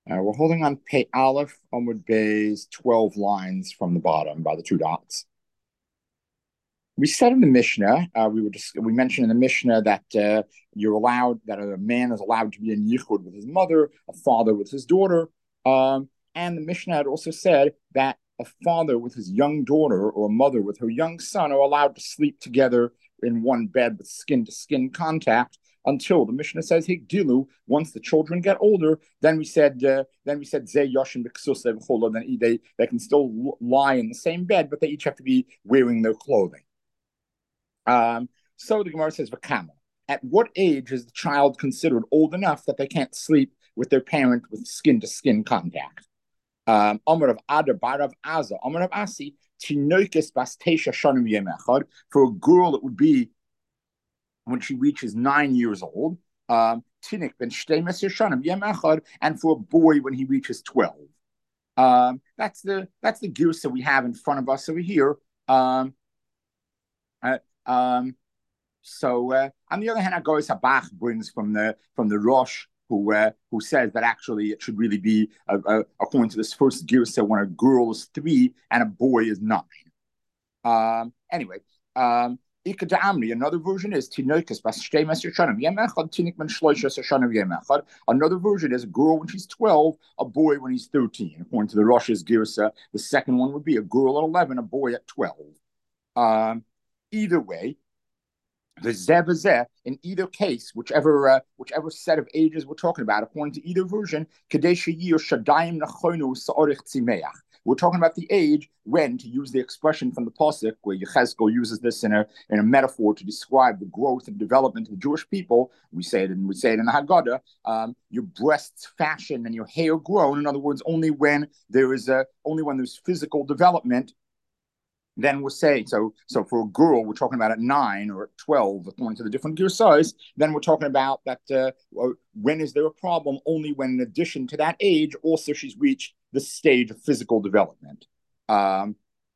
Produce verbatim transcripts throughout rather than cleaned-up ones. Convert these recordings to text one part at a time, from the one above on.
Uh, we're holding on Pei Aleph, Amud Bay's twelve lines from the bottom by the two dots. We said in the Mishnah, uh, we were just we mentioned in the Mishnah that uh, you're allowed that a man is allowed to be in yichud with his mother, a father with his daughter, um, and the Mishnah had also said that a father with his young daughter or a mother with her young son are allowed to sleep together in one bed with skin to skin contact until the Mishnah says Higdilu. Once the children get older, then we said uh, then we said Zeh Yoshin B'Ksusa. Then they they can still lie in the same bed, but they each have to be wearing their clothing. Um, so the Gemara says, "V'kama." At what age is the child considered old enough that they can't sleep with their parent with skin to skin contact? Um, Amar of Ada Bar of Aza, Amar of Asi, Tinoikis Bas Teisha Shanim Yem Echad. For a girl, it would be when she reaches nine years old. Um, Tinik ben Shtemes Shanim Yem Echad, and for a boy when he reaches twelve. Um, that's the that's the girsa we have in front of us over here. Um, uh, um, so uh, on the other hand, Agoris Habach brings from the from the Rosh who uh, who says that actually it should really be uh, uh, according to this first girsa when a girl is three and a boy is nine. Um, anyway, um, another version is Tinoikas Bas Yemechad, Tinik Ben Shloisha Sashanim Yemechad. Another version is a girl when she's twelve, a boy when he's thirteen. According to the Rosh's girsa, the second one would be a girl at eleven, a boy at twelve. Um, either way, the zeh in either case, whichever uh, whichever set of ages we're talking about, according to either version, we're talking about the age when, to use the expression from the pasuk, where Yechezkel uses this in a in a metaphor to describe the growth and development of the Jewish people. We say it, and we say it in the Haggadah. Um, your breasts fashion and your hair grown. In other words, only when there is a only when there's physical development. Then we're saying so. So for a girl, we're talking about at nine or at twelve, according to the different gear size. Then we're talking about that. Uh, when is there a problem? Only when, in addition to that age, also she's reached the stage of physical development. Um,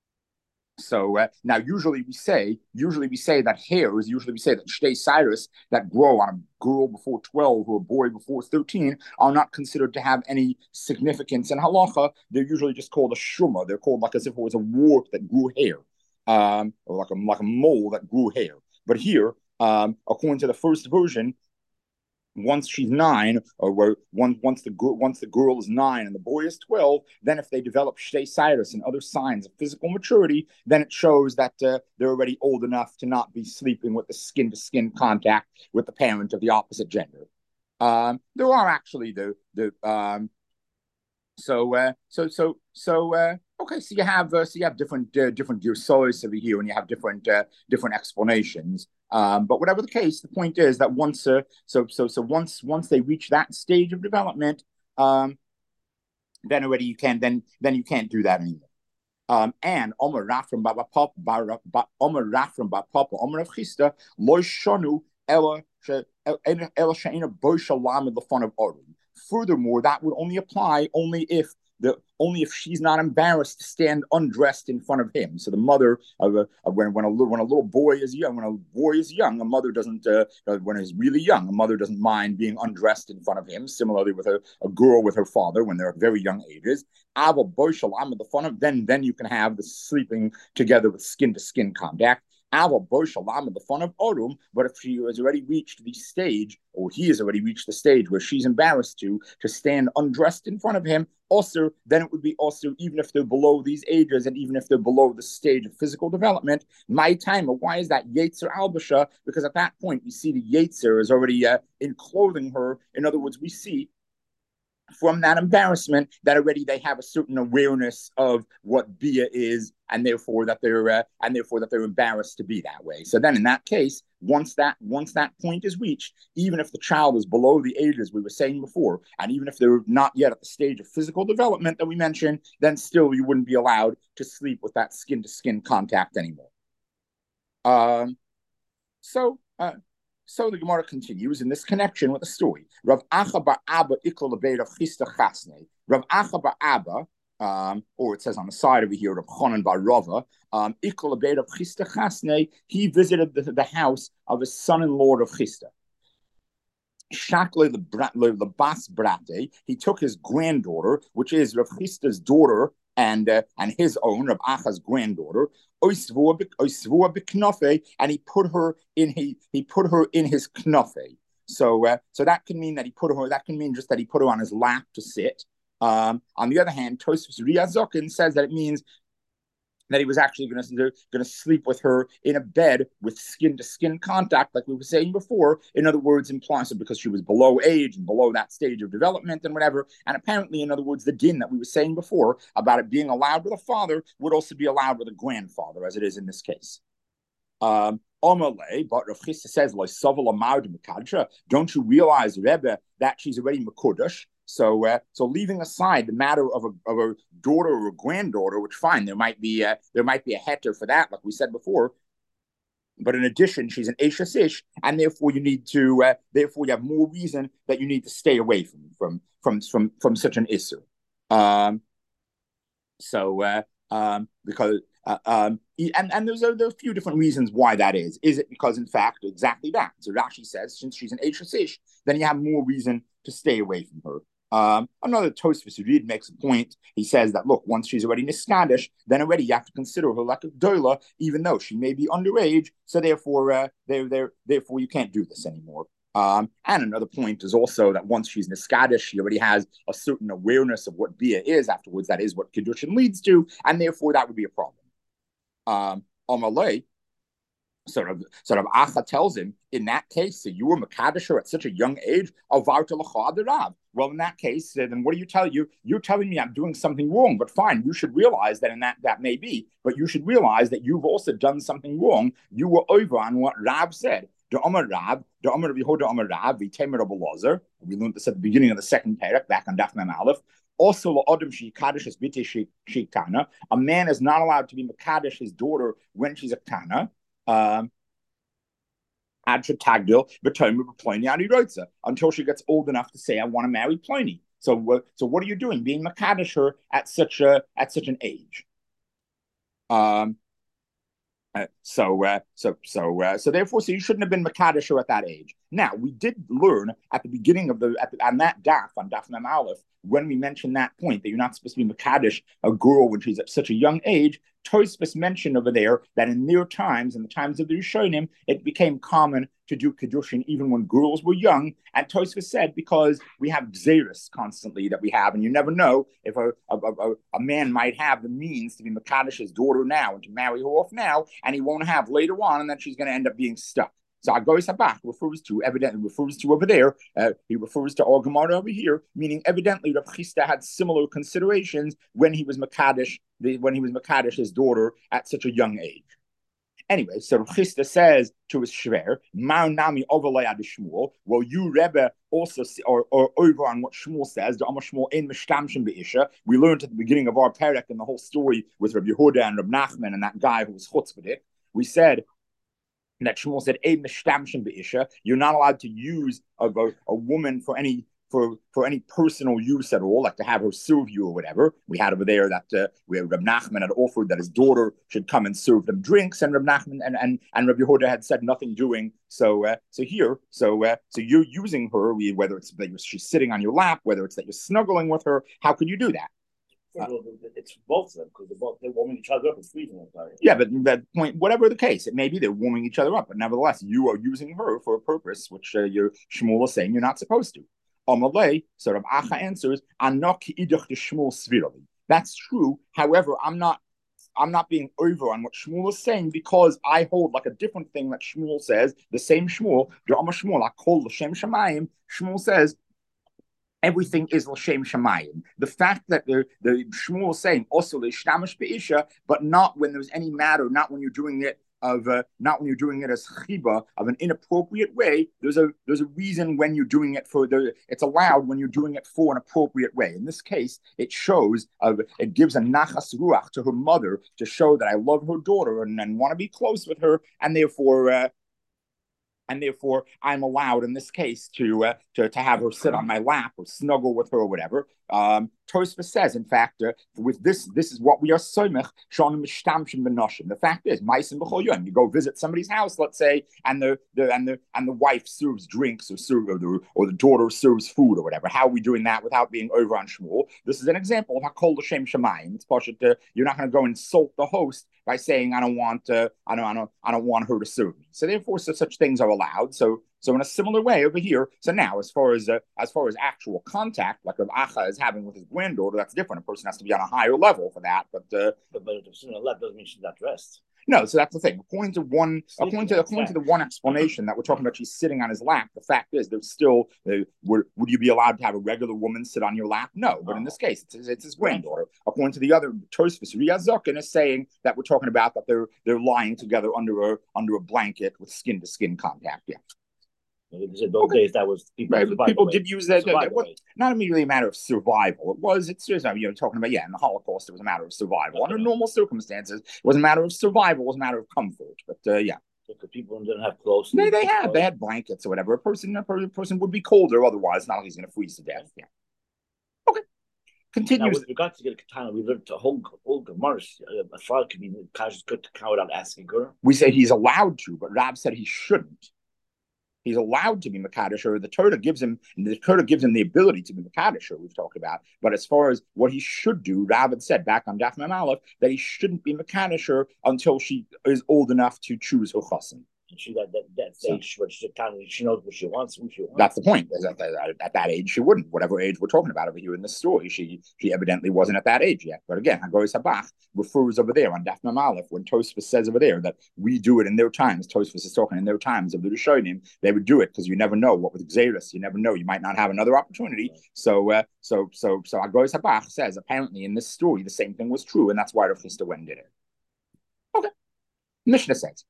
so uh, now, usually we say, usually we say that hairs, usually we say that shtei cyrus that grow on a girl before twelve or a boy before thirteen are not considered to have any significance in halacha. They're usually just called a shuma. They're called like as if it was a wart that grew hair, um, or like a like a mole that grew hair. But here, um, according to the first version, once she's nine, or where once once the girl once the girl is nine and the boy is twelve, then if they develop shtei cyrus and other signs of physical maturity, then it shows that uh, they're already old enough to not be sleeping with the skin to skin contact with the parent of the opposite gender. Um, there are actually the the um, so uh, so so so uh, okay. So you have uh, so you have different uh, different girsos over here, and you have different uh, different explanations. Um, but whatever the case, the point is that once uh, so so so once once they reach that stage of development, um, then already you can then then you can't do that anymore. Um, and Omer Rafram Baba Pop Omer Rafram Baba Papa Omer of Chista Lo Shonu Ella Ella Shaina Bo Shalam in the fun of Orim. Furthermore, that would only apply only if the only if she's not embarrassed to stand undressed in front of him. So the mother, uh, uh, when when a little when a little boy is young, when a boy is young, a mother doesn't. Uh, uh, when he's really young, a mother doesn't mind being undressed in front of him. Similarly, with a, a girl with her father when they're at very young ages. Ava boishal, I'm at the fun of then then you can have the sleeping together with skin to skin contact. Ava boishalam the fun of Orum, but if she has already reached the stage, or he has already reached the stage where she's embarrassed to to stand undressed in front of him, also, then it would be also even if they're below these ages and even if they're below the stage of physical development. My time, why is that Yetzer Albasha? Because at that point we see the Yetzer is already uh, enclothing her. In other words, we see from that embarrassment that already they have a certain awareness of what bia is, and therefore that they're uh, and therefore that they're embarrassed to be that way. So then in that case, once that once that point is reached, even if the child is below the ages we were saying before, and even if they're not yet at the stage of physical development that we mentioned, then still you wouldn't be allowed to sleep with that skin to skin contact anymore. Um, so uh, so the Gemara continues in this connection with the story. Rav Acha bar Abba ikol lebeit of Chista Chasne. Rav Acha bar Abba, um, or it says on the side over here, Rav Chonan bar Rava, um, ikol lebeit of Chista Chasne. He visited the, the house of his son-in-law of Chista. Shakle the Bas Brate, he took his granddaughter, which is Rav Chista's daughter and uh, and his own, Rav Acha's granddaughter, and he put her in he he put her in his knafe. So uh, so that can mean that he put her. That can mean just that he put her on his lap to sit. Um, on the other hand, Tosfos Riazokin says that it means that he was actually going to going to sleep with her in a bed with skin to skin contact, like we were saying before. In other words, implying so because she was below age and below that stage of development and whatever. And apparently, in other words, the din that we were saying before about it being allowed with a father would also be allowed with a grandfather, as it is in this case. Um, but Rav Chisda says, don't you realize, Rebbe, that she's already Mekudesh? So, uh, so leaving aside the matter of a, of a daughter or a granddaughter, which fine, there might be a, there might be a heter for that, like we said before. But in addition, she's an Eishes Ish, and therefore you need to, uh, therefore you have more reason that you need to stay away from from from from from such an Isser. Um, so, uh, um, because uh, um, and and there's a, there are a few different reasons why that is. Is it because, in fact, exactly that? So Rashi says, since she's an Eishes Ish, then you have more reason to stay away from her. Um, another Tosfos Reed makes a point. He says that, look, once she's already Niskadish, then already you have to consider her like a doula, even though she may be underage. So therefore, uh, they're, they're, therefore, you can't do this anymore. Um, and another point is also that once she's Niskadish, she already has a certain awareness of what Bia is afterwards. That is what Kiddushin leads to, and therefore that would be a problem. Um, Amalei, Sort of, sort of, Acha tells him, in that case, so you were Makadisher at such a young age, well, in that case, then what do you tell you? You're telling me I'm doing something wrong, but fine, you should realize that in that, that may be, but you should realize that you've also done something wrong. You were over on what Rab said. The Omer Rab, the Omer Yehuda Omer Rab, the Tamer Rabbi Lazar. We learned this at the beginning of the second parak, back on Daf Mem Aleph. Also, a man is not allowed to be Makadish his daughter when she's a Kana. Um, until she gets old enough to say, "I want to marry Pliny." So, uh, so what are you doing, being Makadish her at such a at such an age? Um, uh, so, uh, so, so, uh, so, therefore, so you shouldn't have been Makadish her at that age. Now, we did learn at the beginning of the, at the on that daf on Daf Mem Aleph, when we mentioned that point that you're not supposed to be Makadish a girl when she's at such a young age. Tosfos mentioned over there that in their times, in the times of the Rishonim, it became common to do Kiddushin even when girls were young. And Tosfos said, because we have Xeris constantly that we have, and you never know if a, a, a, a man might have the means to be Makadish's daughter now and to marry her off now, and he won't have later on, and then she's going to end up being stuck. So Agoy Sabach refers to, evidently refers to over there, uh, he refers to our Gemara over here, meaning evidently Rav Chisda had similar considerations when he was Makadish, when he was Makadish his daughter at such a young age. Anyway, so Rav Chisda says to his Shver, Ma'u nami overlay ad Shmuel. Well, you Rebbe also see, or, or over on what Shmuel says, the Amar Shmuel in Mishtamshim Be'isha. We learned at the beginning of our parak and the whole story with Rabbi Yehuda and Rabbi Nachman and that guy who was chutzpahdik. We said that Shmuel said, you're not allowed to use a, a, a woman for any for for any personal use at all, like to have her serve you or whatever. We had over there that uh, where Reb Nachman had offered that his daughter should come and serve them drinks, and Reb Nachman and and and Reb Yehuda had said nothing doing. So uh, so here, so uh, so you're using her, whether it's that she's sitting on your lap, whether it's that you're snuggling with her. How can you do that? Uh, it's both of them because they're both they're warming each other up and freezing them. Yeah, but that point, whatever the case, it may be they're warming each other up, but nevertheless, you are using her for a purpose which uh, your Shmuel is saying you're not supposed to. Amalei, sort of Acha answers, "Anok idach de Shmuel svirali." That's true. However, I'm not. I'm not being over on what Shmuel is saying because I hold like a different thing that Shmuel says. The same Shmuel, Drama Shmuel, I call L'Shem Shemayim. Shmuel says everything is l'shem shamayim. The fact that the the Shmuel is saying also l'shtamish be'isha, but not when there's any matter, not when you're doing it of uh, not when you're doing it as chiba of an inappropriate way. There's a there's a reason when you're doing it for the. It's allowed when you're doing it for an appropriate way. In this case, it shows uh, it gives a nachas ruach to her mother to show that I love her daughter and, and want to be close with her, and therefore. Uh, and therefore I'm allowed in this case to uh, to to have her sit on my lap or snuggle with her or whatever. Um, Tosfos says, in fact, uh, with this, this is what we are soimech shon mishtamshim benoshim. The fact is, ma'asim b'chol yom. You go visit somebody's house, let's say, and the, the and the and the wife serves drinks or serve or the, or the daughter serves food or whatever. How are we doing that without being over on Shmuel? This is an example of hakol l'shem shemayim. It's poshut. Uh, you're not going to go insult the host by saying I don't want uh, I don't I don't I don't want her to serve me. So therefore, so such things are allowed. So so in a similar way over here. So now, as far as uh, as far as actual contact, like Rav Acha is having with his granddaughter, that's different. A person has to be on a higher level for that. But uh, but, but if it's on the left, doesn't mean she's not dressed. No, so that's the thing. According to one, Sleeping according to according to the one explanation that we're talking about, she's sitting on his lap. The fact is, there's still. Uh, would, would you be allowed to have a regular woman sit on your lap? No, but in this case, it's, it's his granddaughter. According to the other Tosfos, Riyazokin is saying that we're talking about that they're they're lying together under a under a blanket with skin to skin contact. Yeah. Those okay. days, that was people. Right, people did use that. that, that was not immediately a matter of survival. It was. It's just you know talking about yeah. In the Holocaust, it was a matter of survival. Okay. Under normal circumstances, it was a matter of survival. It was a matter of comfort. But uh, yeah, because people didn't have clothes. They they had they had blankets or whatever. A person a person would be colder otherwise. Not like he's going to freeze to death. Yeah. Okay. Continues. Now, with regard to the katana, we learned to hold hold Gemara's. A father could be good to count without asking her. We say he's allowed to, but Rab said he shouldn't. He's allowed to be Makadish, or the Torah gives him the Torah gives him the ability to be Makadish, or we've talked about. But as far as what he should do, Rabbit said back on Daf Mem Aleph that he shouldn't be Makadish until she is old enough to choose her chassan. And she that that, that stage, so, she, she knows what she wants, who she wants. That's the point. At that, at that age, she wouldn't. Whatever age we're talking about over here in this story, she she evidently wasn't at that age yet. But again, Hagoy Sabach refers over there on Daf Mem Aleph when Tosfos says over there that we do it in their times. Tosfos is talking in their times of the Rishonim. They would do it because you never know what with Xeris. You never know. You might not have another opportunity. Right. So uh, so so so Hagoy Sabach says apparently in this story the same thing was true, and that's why Rav Chisda Wen did it. Okay, Mishnah says.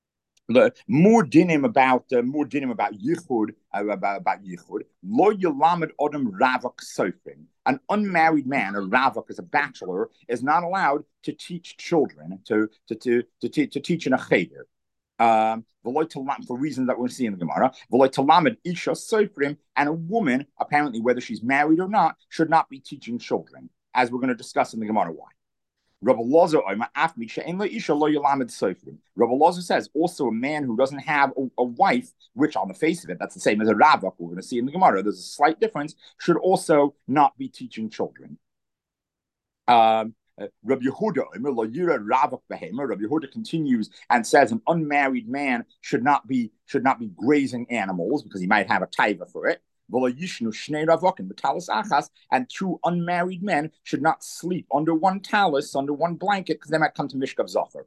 The more dinim about uh, more dinim about yichud uh, about about yichud. Lo yelamed odom ravak sofrim. An unmarried man, a ravak, as a bachelor, is not allowed to teach children to to to to, to, to teach in a cheder. Um, for reasons that we'll see in the Gemara, isha sofrim, and a woman, apparently whether she's married or not, should not be teaching children, as we're going to discuss in the Gemara why. Rabbi Lozer says also a man who doesn't have a, a wife, which on the face of it, that's the same as a ravak, we're going to see in the Gemara, there's a slight difference, should also not be teaching children. Um, Rabbi Yehuda, Rabbi Yehuda continues and says an unmarried man should not be should not be grazing animals because he might have a taiva for it. And two unmarried men should not sleep under one talus, under one blanket, because they might come to Mishkav Zocher.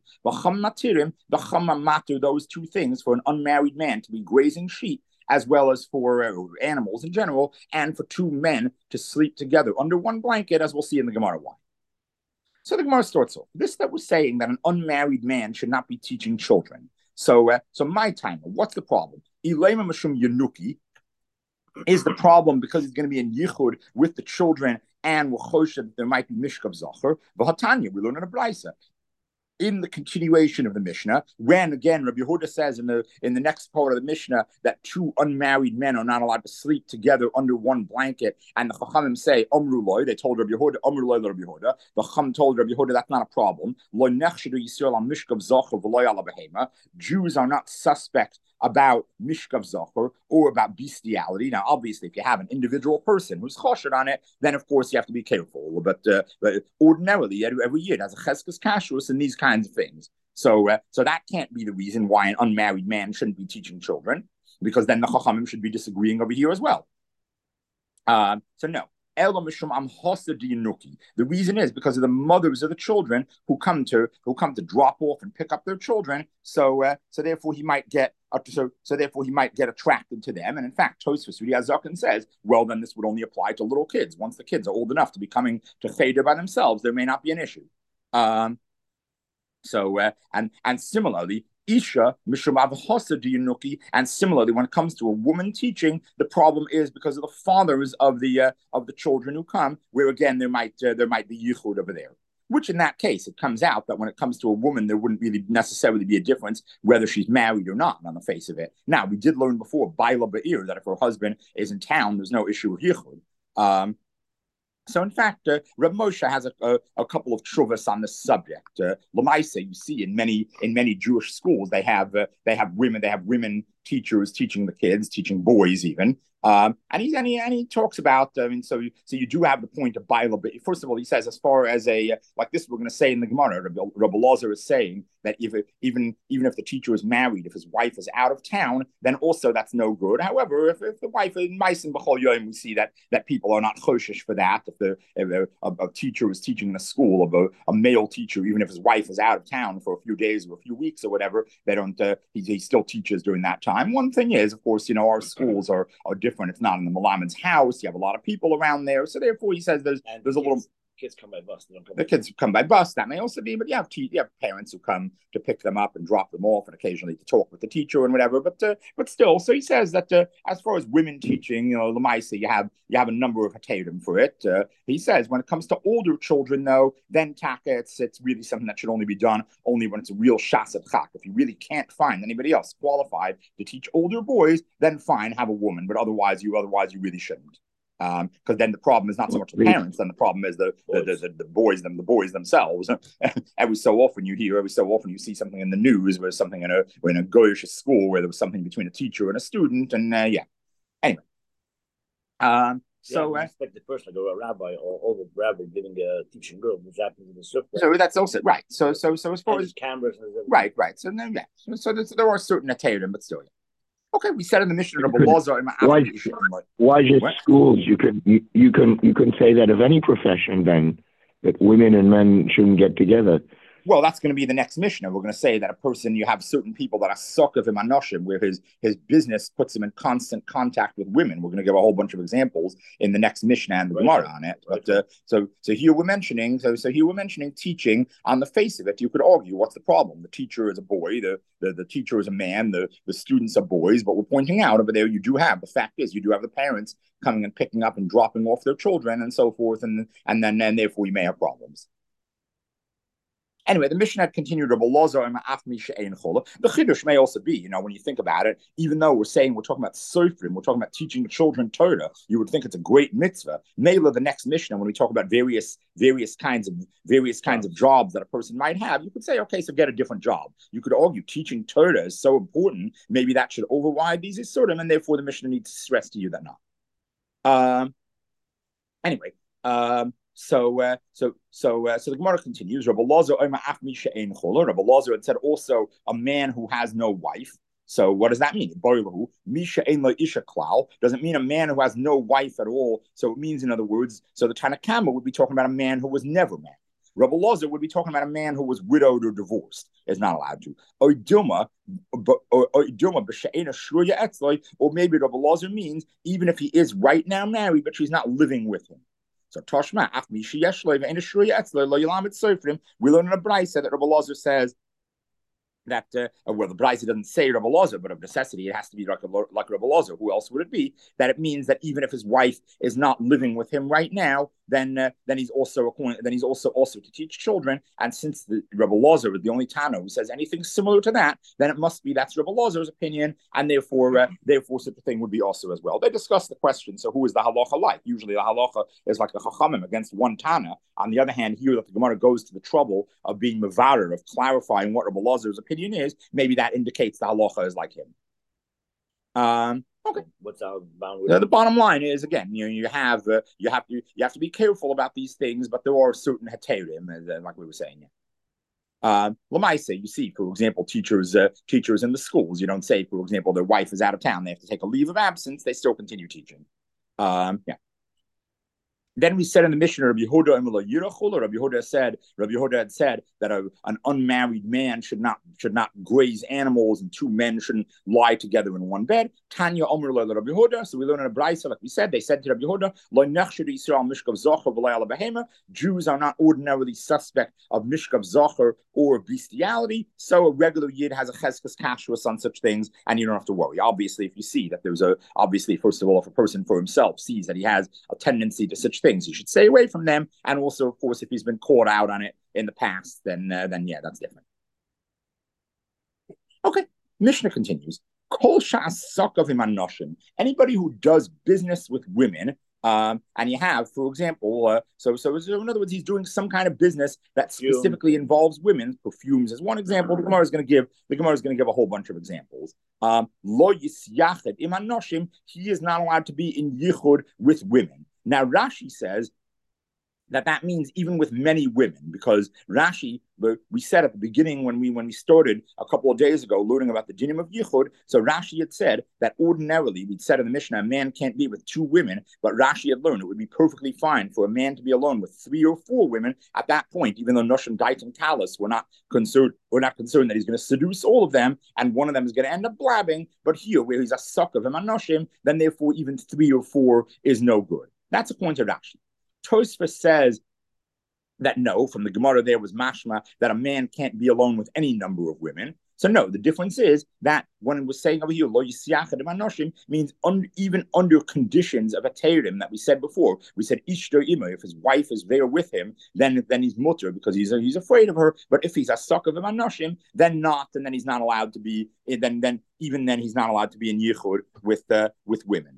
Those two things for an unmarried man to be grazing sheep, as well as for uh, animals in general, and for two men to sleep together under one blanket, as we'll see in the Gemara why. So the Gemara starts off. This that was saying that an unmarried man should not be teaching children. So, uh, so my timer, what's the problem? Ilema Mashum Yanuki is the problem because he's going to be in yichud with the children and that there might be mishkav zacher. V'hatanya, we learn in a brisa. In the continuation of the Mishnah, when again Rabbi Yehuda says in the in the next part of the Mishnah that two unmarried men are not allowed to sleep together under one blanket, and the Chachamim say Amru loy, they told Rabbi Yehuda Amru loy Rabbi Yehuda. The Chacham told Rabbi Yehuda that's not a problem. Lo nechshedu Yisrael al mishkav zacher v'loy ala behema. Jews are not suspect about mishkav zacher or about bestiality. Now, obviously, if you have an individual person who's choshed on it, then of course you have to be careful. But, uh, but ordinarily, every, every year, there's a cheskes kashrus and these kinds of things. So, uh, so that can't be the reason why an unmarried man shouldn't be teaching children, because then the chachamim should be disagreeing over here as well. Um, so no. The reason is because of the mothers of the children who come to who come to drop off and pick up their children. So, uh, so therefore he might get uh, so so therefore he might get attracted to them. And in fact, Tosfos Zaken says, well, then this would only apply to little kids. Once the kids are old enough to be coming to cheder by themselves, there may not be an issue. Um, so uh, and and similarly. Isha, Mishum and similarly, when it comes to a woman teaching, the problem is because of the fathers of the uh, of the children who come, where again there might uh, there might be yichud over there. Which in that case, it comes out that when it comes to a woman, there wouldn't really necessarily be a difference whether she's married or not on the face of it. Now, we did learn before, Baila Ba'ir, that if her husband is in town, there's no issue with Yichud. Um, So, in fact, uh, Reb Moshe has a, a, a couple of truvas on this subject. Uh, Lamaisa, you see in many in many Jewish schools, they have uh, they have women they have women teachers teaching the kids, teaching boys even. Um, and he and he and he talks about. I mean, so you, so you do have the point of Baila. But first of all, he says as far as a like this, we're going to say in the Gemara, Rabbi, Rabbi Lazar is saying that if it, even even if the teacher is married, if his wife is out of town, then also that's no good. However, if, if the wife is nice and b'chol yom, we see that that people are not choshish for that. If the if a, a, a teacher is teaching in a school of a, a male teacher, even if his wife is out of town for a few days or a few weeks or whatever, they don't. Uh, he, he still teaches during that time. One thing is, of course, you know, our schools are are different. It's not in the Malaman's house. You have a lot of people around there, so therefore he says there's and there's a kids, little. Kids come by bus. They don't come The by kids come by bus. That may also be, but you have te- you have parents who come to pick them up and drop them off, and occasionally to talk with the teacher and whatever. But uh, but still, so he says that uh, as far as women teaching, you know, Lamaisa, you have you have a number of hatarim for it. Uh, he says when it comes to older children, though, then taka, it's it's really something that should only be done only when it's a real shasat chak. If you really can't find anybody else qualified to teach older boys, then fine, have a woman. But otherwise, you otherwise you really shouldn't. Um, because then the problem is not so much the parents, then the problem is the the, the, the, the boys, them the boys themselves. Every so often you hear, every so often you see something in the news where something in a or in a Goyish school where there was something between a teacher and a student, and uh, yeah. Anyway, um, so yeah, uh, respected person, like a rabbi or older rabbi giving a teaching girl, which happens in the sukkah. So that's also right. So so so as far as cameras, right, right. So then yeah, so, so there, there are certain atarim, but still. Yeah. Okay, we said in the mission of Lazar. Why, why just what? Schools? You can you, you can you can say that of any profession then that women and men shouldn't get together. Well, that's going to be the next mission. We're going to say that a person, you have certain people that are suck of him anoshim, where his his business puts him in constant contact with women. We're going to give a whole bunch of examples in the next mission and the Gemara on it. But uh, so so here we're mentioning so so here we're mentioning teaching. On the face of it, you could argue what's the problem? The teacher is a boy, the the, the teacher is a man, the the students are boys. But we're pointing out over there, you do have the fact is you do have the parents coming and picking up and dropping off their children and so forth, and and then and therefore you may have problems. Anyway, the Mishnah continued Rabbi Lazar and the Chiddush may also be, you know, when you think about it, even though we're saying we're talking about Sofrim, we're talking about teaching the children Torah, you would think it's a great mitzvah. Mela, the next Mishnah, when we talk about various various kinds of various kinds of jobs that a person might have, you could say, okay, so get a different job. You could argue teaching Torah is so important, maybe that should override these Isurim, and therefore the Mishnah needs to stress to you that not. Um, anyway, um, So, uh, so, so, uh, so the Gemara continues. Rabbi Lazar, Rabbi Lazar had said also a man who has no wife. So, what does that mean? Doesn't mean a man who has no wife at all. So, it means, in other words, so the Tanakama would be talking about a man who was never married. Rabbi Lazar would be talking about a man who was widowed or divorced, is not allowed to. Or maybe Rabbi Lazar means even if he is right now married, but she's not living with him. So Toshma, we learn in a brayso that Rabbi Lazar says that, uh, well, the brayso doesn't say Rabbi Lazar, but of necessity, it has to be like, like Rabbi Lazar. Who else would it be? That it means that even if his wife is not living with him right now, then uh, then he's also then he's also also to teach children. And since the Rabbi Lazar is the only Tana who says anything similar to that, then it must be that's Rabbi Lazar's opinion, and therefore uh, therefore such a thing would be also as well. They discuss the question. So who is the halacha like? Usually the halacha is like the chachamim against one Tana. On the other hand, here that the Gemara goes to the trouble of being mevarer, of clarifying what Rabbi Lazar's opinion is, maybe that indicates the halacha is like him. Um. Okay. What's our boundary? The, the bottom line is again, you know, you have uh, you have to you have to be careful about these things, but there are certain heterim, uh, like we were saying. Yeah. Uh, Lamaisa, you see, for example, teachers uh, teachers in the schools. You don't say, for example, their wife is out of town; they have to take a leave of absence. They still continue teaching. Um, yeah. Then we said in the Mishnah, Rabbi Yehuda and Rabbi Yehuda said, Rabbi Yehuda had said that a, an unmarried man should not should not graze animals, and two men shouldn't lie together in one bed. Tanya Omer Rabbi Yehuda. So we learn in a brayso, like we said, they said to Rabbi Yehuda, Jews are not ordinarily suspect of mishkav zachar or bestiality. So a regular yid has a cheskes kashrus on such things, and you don't have to worry. Obviously, if you see that there's a obviously, first of all, if a person for himself sees that he has a tendency to such things. He should stay away from them. And also, of course, if he's been caught out on it in the past, then uh, then yeah, that's different. Okay, Mishnah continues. Kol sha'asakav im anoshim. Anybody who does business with women, um, and you have, for example, uh, so, so so in other words, he's doing some kind of business that specifically involves women. Perfumes is one example. The Gemara is going to give. The Gemara is going to give a whole bunch of examples. Um, Lo yisyached im anoshim. He is not allowed to be in yichud with women. Now Rashi says that that means even with many women, because Rashi, we said at the beginning when we when we started a couple of days ago learning about the dinim of yichud, so Rashi had said that ordinarily, we'd said in the Mishnah, a man can't be with two women, but Rashi had learned it would be perfectly fine for a man to be alone with three or four women at that point, even though Noshim Dait and Talis were not concerned, we're not concerned that he's going to seduce all of them, and one of them is going to end up blabbing, but here, where he's a suck of him on Noshim, then therefore even three or four is no good. That's according to Rashi. Tosfos says that no, from the Gemara there was mashma that a man can't be alone with any number of women. So no, the difference is that when it was saying over here, lo yisiachad anoshim, means un, even under conditions of a teirim that we said before. We said ishto ima, if his wife is there with him, then then he's mutter because he's he's afraid of her. But if he's a suck of anoshim, then not, and then he's not allowed to be. Then then even then he's not allowed to be in yichud with uh, with women.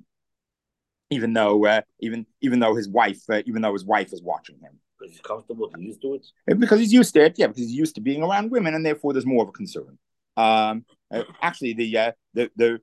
Even though, uh, even even though his wife, uh, even though his wife is watching him, because he's comfortable, he's used to it. Because he's used to it, yeah. Because he's used to being around women, and therefore there's more of a concern. Um, uh, actually, the uh, the the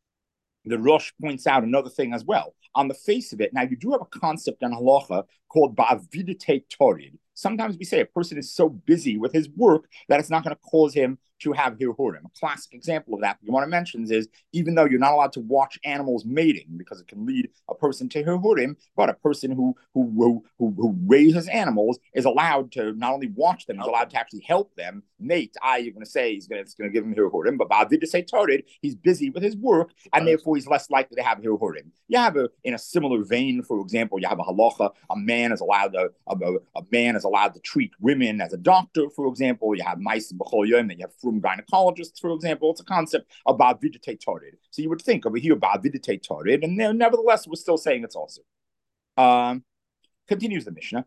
the Rosh points out another thing as well. On the face of it, now you do have a concept in halacha called ba'avidite torid. Sometimes we say a person is so busy with his work that it's not going to cause him to have hirhurim. A classic example of that the Gemara mentions is even though you're not allowed to watch animals mating because it can lead a person to hirhurim, but a person who who who who, who raises animals is allowed to not only watch them, he's allowed to actually help them mate. I, you're going to say he's going to, it's going to give him hirhurim, but ba'avidite torid, he's busy with his work, and therefore he's less likely to have hirhurim. You have a in a similar vein, for example, you have a halacha. A man is allowed to a, a, a man is allowed to treat women as a doctor, for example. You have mice and b'chol yom, then you have frum gynecologists, for example. It's a concept about vidite torid. So you would think over here about vidite torid, and nevertheless, we're still saying it's also. Um, continues the Mishnah.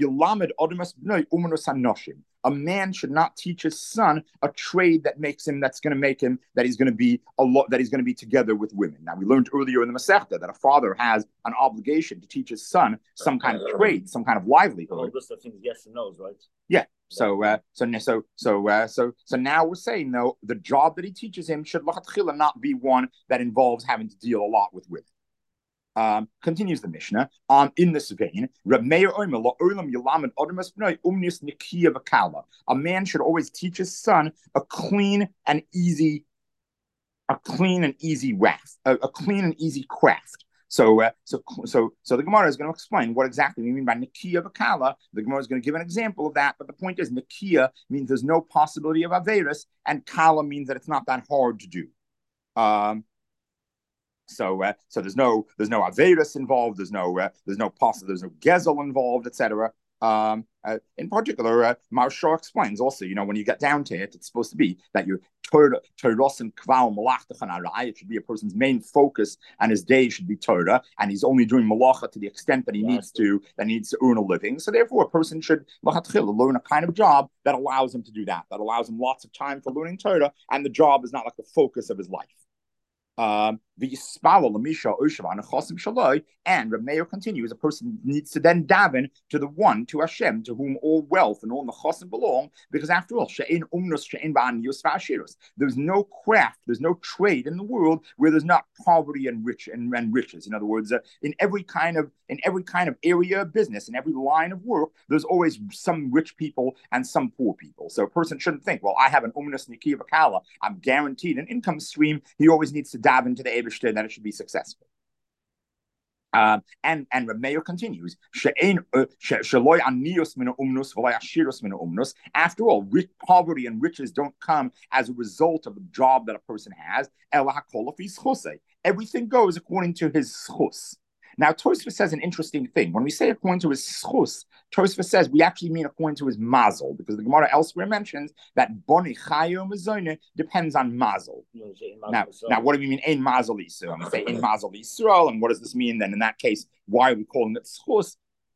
A man should not teach his son a trade that makes him, that's going to make him, that he's going to be a lot, that he's going to be together with women. Now, we learned earlier in the Masechta that a father has an obligation to teach his son some kind of trade, some kind of livelihood. All this, I think, yes and no's, right? Yeah. So, uh, so, so, so, uh, so, so now we're saying though the job that he teaches him should lachatchila not be one that involves having to deal a lot with women. Um, continues the Mishnah. Um, in this vein, a man should always teach his son a clean and easy, a clean and easy craft, a, a clean and easy craft. So, uh, so, so, so the Gemara is going to explain what exactly we mean by Nikia Vakala. The Gemara is going to give an example of that, but the point is Nikia means there's no possibility of Averis, and Kala means that it's not that hard to do. Um, So, uh, so there's no there's no Averis involved. There's no uh, there's no possible there's no Gezel involved, et cetera. Um, uh, in particular, uh, Maharsha explains also, you know, when you get down to it, it's supposed to be that you're Torah and Kval Malach. It should be a person's main focus, and his day should be Torah, and he's only doing Malacha to the extent that he needs to, that needs to earn a living. So therefore, a person should learn a kind of job that allows him to do that, that allows him lots of time for learning Torah, and the job is not like the focus of his life. Um, and Reb Meir continues, a person needs to then daven to the one, to Hashem, to whom all wealth and all nechasim belong, because after all, there's no craft, there's no trade in the world where there's not poverty and rich and, and riches. In other words, uh, in every kind of in every kind of area of business, in every line of work, there's always some rich people and some poor people. So a person shouldn't think, well, I have an umnus nikiya v'kala, I'm guaranteed an income stream. He always needs to dive into the Eibishter that it should be successful. Um, and and Reb Meir continues, after all, rich, poverty and riches don't come as a result of the job that a person has. Everything goes according to his schus. Now, Tosfos says an interesting thing. When we say according to his schus, Tosfos says we actually mean according to his mazel, because the Gemara elsewhere mentions that boni chayo mezone depends on mazel. Now, now, what do we mean ein mazel Yisrael? I'm going to say ein mazel Yisrael, and what does this mean then? In that case, why are we calling it schus?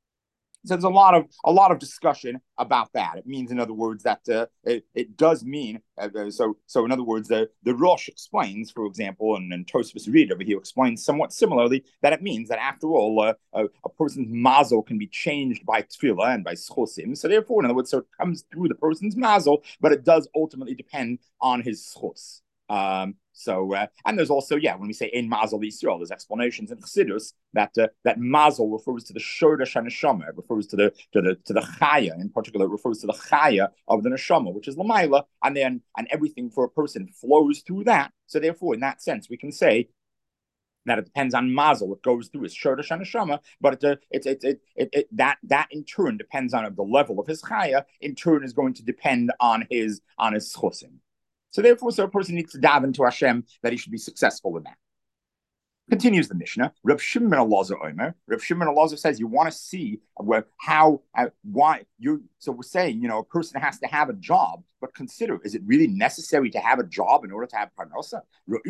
So there's a lot of a lot of discussion about that. It means, in other words, that uh, it, it does mean. Uh, so so in other words, the the Rosh explains, for example, and, and Tosfos Reed over here explains somewhat similarly that it means that after all, uh, a, a person's mazel can be changed by tefillah and by schosim. So therefore, in other words, so it comes through the person's mazel, but it does ultimately depend on his schos. Um, so, uh, and there's also, yeah, when we say in Mazel Yisrael, there's explanations in Chassidus that uh, that Mazel refers to the Shoresh HaNeshama, it refers to the to the to the Chaya in particular, it refers to the Chaya of the Neshama, which is Lamaila, and then and everything for a person flows through that. So therefore, in that sense, we can say that it depends on Mazel, it goes through his Shoresh HaNeshama, but it, it, it, it, it, it that that in turn depends on the level of his Chaya. In turn, is going to depend on his on his chosim. So therefore, so a person needs to daven to Hashem that he should be successful in that. Continues the Mishnah. Reb Shimon Elazar Omer. Reb Shimon Elazar says you want to see where, how, uh, why you. So we're saying, you know, a person has to have a job, but consider: is it really necessary to have a job in order to have parnosa?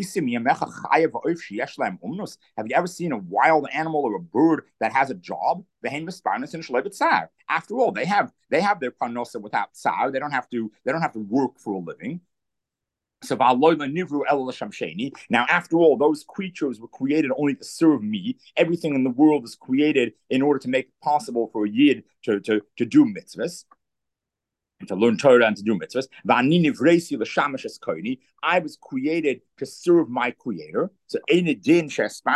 Have you ever seen a wild animal or a bird that has a job? After all, they have they have their parnosa without tsar. They don't have to. They don't have to work for a living. So now, after all, those creatures were created only to serve me. Everything in the world is created in order to make it possible for a yid to, to, to do mitzvahs, to learn Torah and to do mitzvahs. I was created to serve my creator. So shouldn't it be a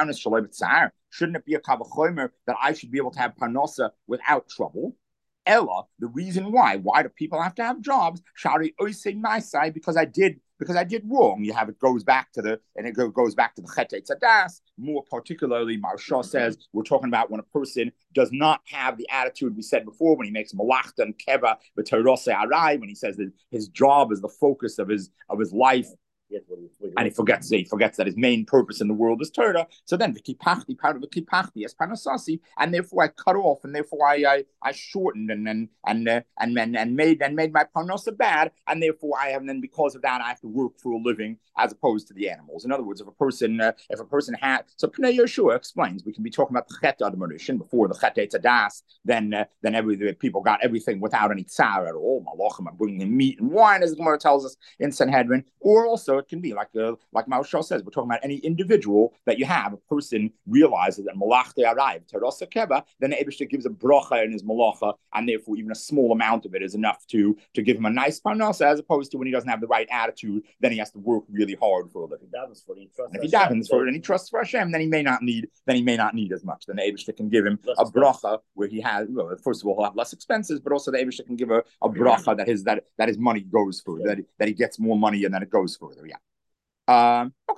kavachomer that I should be able to have parnosa without trouble? Ella, the reason why, why do people have to have jobs? Shari oisei my side, because I did because I did wrong. You have it goes back to the and it goes back to the Chet Tzadas. More particularly, Maharsha says we're talking about when a person does not have the attitude we said before, when he makes malachta and keva v'terose arai, when he says that his job is the focus of his of his life. And he forgets he forgets that his main purpose in the world is Torah. So then v'kipachti, part of v'kipachti as panasasi, and therefore I cut off, and therefore I I, I shortened and and and, uh, and and and made and made my parnasa bad, and therefore I have and then because of that I have to work for a living as opposed to the animals. In other words, if a person uh, if a person had so Pnei Yeshua explains we can be talking about the Chet Admonition before the Chet Tzadas, then uh, then every the people got everything without any tsar at all. Malachim are bringing in meat and wine, as the Gemara tells us in Sanhedrin, or also it can be like uh, like Maharsha says, we're talking about any individual that you have, a person realizes that malachte arrived, terasa keva, then the Eibishter gives a bracha in his malacha, and therefore even a small amount of it is enough to to give him a nice parnasa, as opposed to when he doesn't have the right attitude, then he has to work really hard for a living. And if he davens for it and he trusts for Hashem, then he may not need then he may not need as much. Then the Eibishter can give him less a bracha where he has, well, first of all, he'll have less expenses, but also the Eibishter can give a, a bracha that his that that his money goes for, yeah. that that he gets more money and then it goes further. Yeah. Um, okay.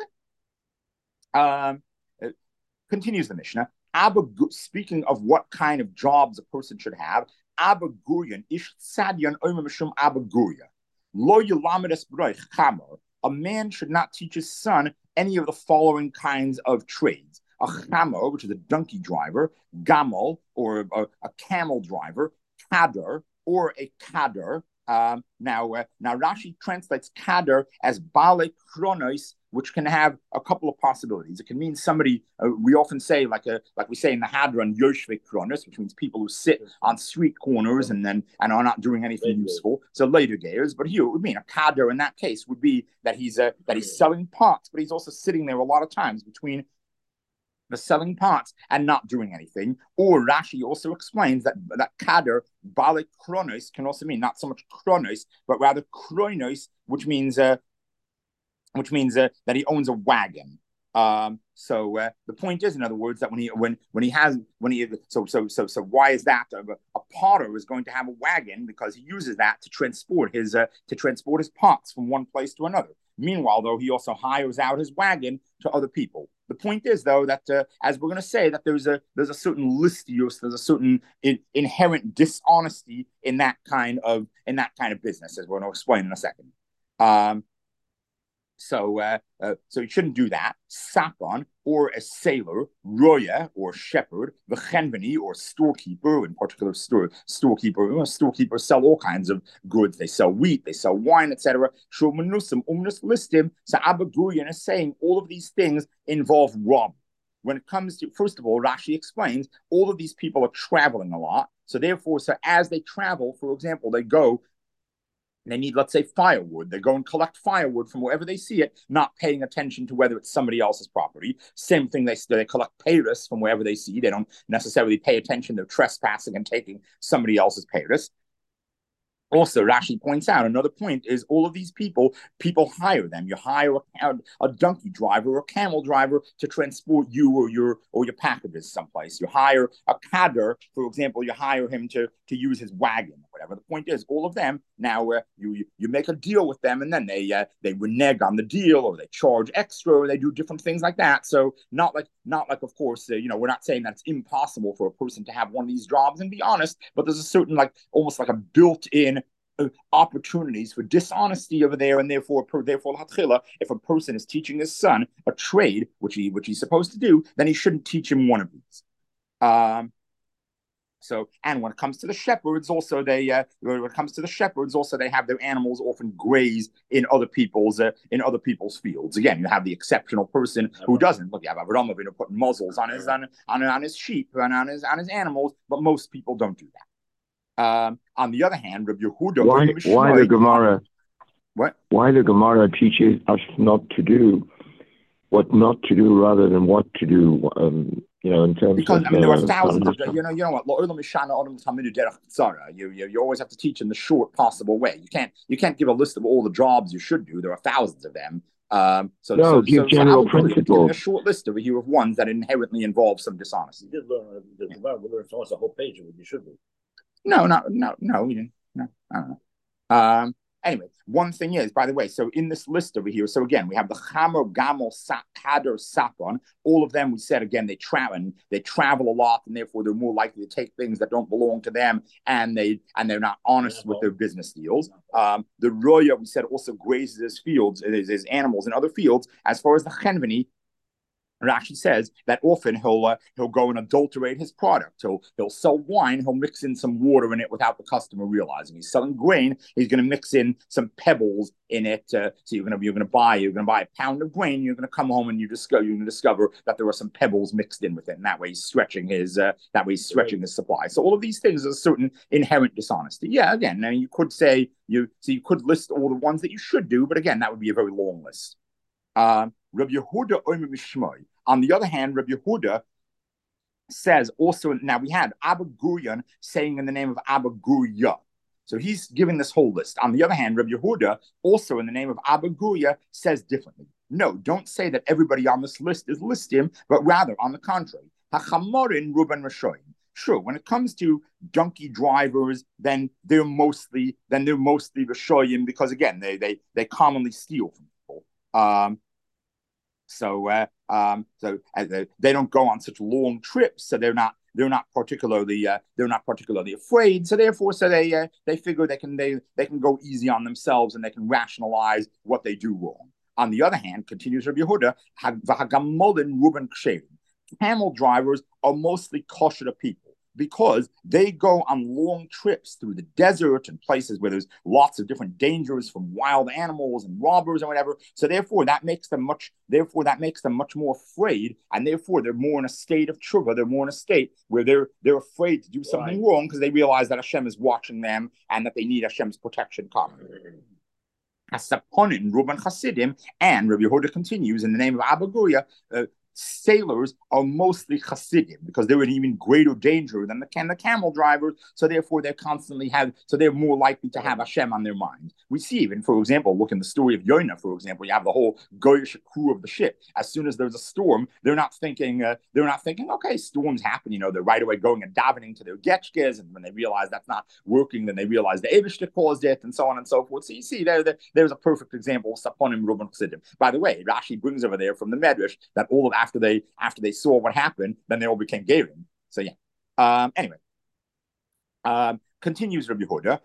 Um, continues the Mishnah. Abba, speaking of what kind of jobs a person should have, Abba Gurian, Ish Sadian Omer Mishum Abba Guria. Lo Yulamidas Broich Chamor. A man should not teach his son any of the following kinds of trades. A chamor, which is a donkey driver, gamol, or a, a camel driver, kader, or a kader. Um, now, uh, now Rashi translates kader as bale chronos, which can have a couple of possibilities. It can mean somebody. Uh, we often say, like a like we say in the Hadron, yoshvei chronos, which means people who sit on street corners and then and are not doing anything later. Useful. So later gayers. But here it would mean a kader in that case would be that he's uh, that he's selling pots, but he's also sitting there a lot of times between the selling parts and not doing anything. Or Rashi also explains that that kader, bale chronos, can also mean not so much chronos, but rather kronos, which means uh, which means uh, that he owns a wagon. Um, so uh, the point is, in other words, that when he when when he has when he so so so so why is that a, a potter is going to have a wagon because he uses that to transport his uh, to transport his pots from one place to another. Meanwhile, though, he also hires out his wagon to other people. The point is, though, that uh, as we're going to say, that there's a there's a certain listios, there's a certain in, inherent dishonesty in that kind of in that kind of business, as we're going to explain in a second. Um, So, uh, uh, so you shouldn't do that. Sapon, or a sailor, roya, or shepherd, v'chenveni, or storekeeper, in particular store storekeeper. Storekeepers sell all kinds of goods. They sell wheat, they sell wine, et cetera. Shomanusim umnus listim. So Abba Gurian is saying all of these things involve rob. When it comes to, first of all, Rashi explains all of these people are traveling a lot. So therefore, so as they travel, for example, they go, they need, let's say, firewood. They go and collect firewood from wherever they see it, not paying attention to whether it's somebody else's property. Same thing, they, they collect payros from wherever they see. They don't necessarily pay attention. They're trespassing and taking somebody else's payros. Also, Rashi points out another point is all of these people, people hire them. You hire a, a donkey driver or a camel driver to transport you or your or your packages someplace. You hire a cadre, for example, you hire him to to use his wagon, whatever. The point is, all of them now uh, you you make a deal with them, and then they uh, they renege on the deal, or they charge extra, or they do different things like that. So not like not like, of course, uh, you know, we're not saying that it's impossible for a person to have one of these jobs and be honest, but there's a certain like almost like a built-in opportunities for dishonesty over there, and therefore, per, therefore, if a person is teaching his son a trade, which he which he's supposed to do, then he shouldn't teach him one of these. Um, so, and when it comes to the shepherds, also they uh, when it comes to the shepherds, also they have their animals often graze in other people's uh, in other people's fields. Again, you have the exceptional person who doesn't. Look, you have Avraham Avinu putting muzzles on his on, on on his sheep and on his on his animals, but most people don't do that. Um, on the other hand, Rabbi Yehuda, why, why the Gemara? What? Why the Gemara teaches us not to do what not to do rather than what to do? Um, you know, in terms because of, I mean, there are uh, thousands of you know, you know what? You, you you always have to teach in the short possible way. You can't you can't give a list of all the jobs you should do. There are thousands of them. Um, so no, so, give so, general so principles. A short list over here of ones that inherently involve some dishonesty. You did learn the Gemara. We learned almost a whole page of what you should do. No, no, no, no, we didn't. No, I don't know. Um, anyway, one thing is, by the way, so in this list over here, so again, we have the Chamor, Gamel, Kader, Sapon. All of them, we said again, they travel, they travel a lot, and therefore they're more likely to take things that don't belong to them, and they and they're not honest with their business deals. Um, the Roya, we said, also grazes his fields, his, his animals in other fields. As far as the Chenveni, Rashi says that often he'll uh, he'll go and adulterate his product. He'll he'll sell wine. He'll mix in some water in it without the customer realizing. He's selling grain. He's going to mix in some pebbles in it. Uh, so you're going to you're going to buy you're going to buy a pound of grain. You're going to come home and you discover you're going to discover that there are some pebbles mixed in with it, and that way he's stretching his uh, that way he's stretching his supply. So all of these things are certain inherent dishonesty. Yeah, again, I mean, you could say you so you could list all the ones that you should do, but again, that would be a very long list. Um, Rabbi Yehuda Omer Mishmoi. On the other hand, Rabbi Yehuda says also, now we had Abba Gurion saying in the name of Abba Guria. So he's giving this whole list. On the other hand, Rabbi Yehuda, also in the name of Abba Guria, says differently. No, don't say that everybody on this list is listim, but rather, on the contrary, Hachamorin Ruben Rashoim. Sure, when it comes to donkey drivers, then they're mostly then they're mostly Rashoim because again, they they they commonly steal from people. Um, So, uh, um, so uh, they don't go on such long trips, so they're not they're not particularly uh, they're not particularly afraid. So therefore, so they uh, they figure they can they they can go easy on themselves and they can rationalize what they do wrong. On the other hand, continues Rabbi Yehuda, V'hagamolin Ruben Ksherim. Camel drivers are mostly kosher people because they go on long trips through the desert and places where there's lots of different dangers from wild animals and robbers and whatever. So therefore, that makes them much. Therefore, that makes them much more afraid, and therefore they're more in a state of tshuva. They're more in a state where they're they're afraid to do something right. wrong because they realize that Hashem is watching them and that they need Hashem's protection coming. Hasaponin, Ruben Chasidim, and Rabbi Yehuda continues in the name of Abba Guria. Uh, Sailors are mostly Hasidim because they're in even greater danger than the, can, the camel drivers. So therefore, they constantly have. So they're more likely to have Hashem on their mind. We see even, for example, look in the story of Yonah. For example, you have the whole Goyish crew of the ship. As soon as there's a storm, they're not thinking. Uh, they're not thinking. Okay, storms happen. You know, they're right away going and davening to their getchkes, and when they realize that's not working, then they realize the Eibishter caused it, and so on and so forth. So you see, there, there there's a perfect example of Saponim Ruben Chasidim. By the way, Rashi brings over there from the Medrash that all of after they after they saw what happened, then they all became Gerim. So yeah. Um, anyway, um, continues Rabbi Yehuda.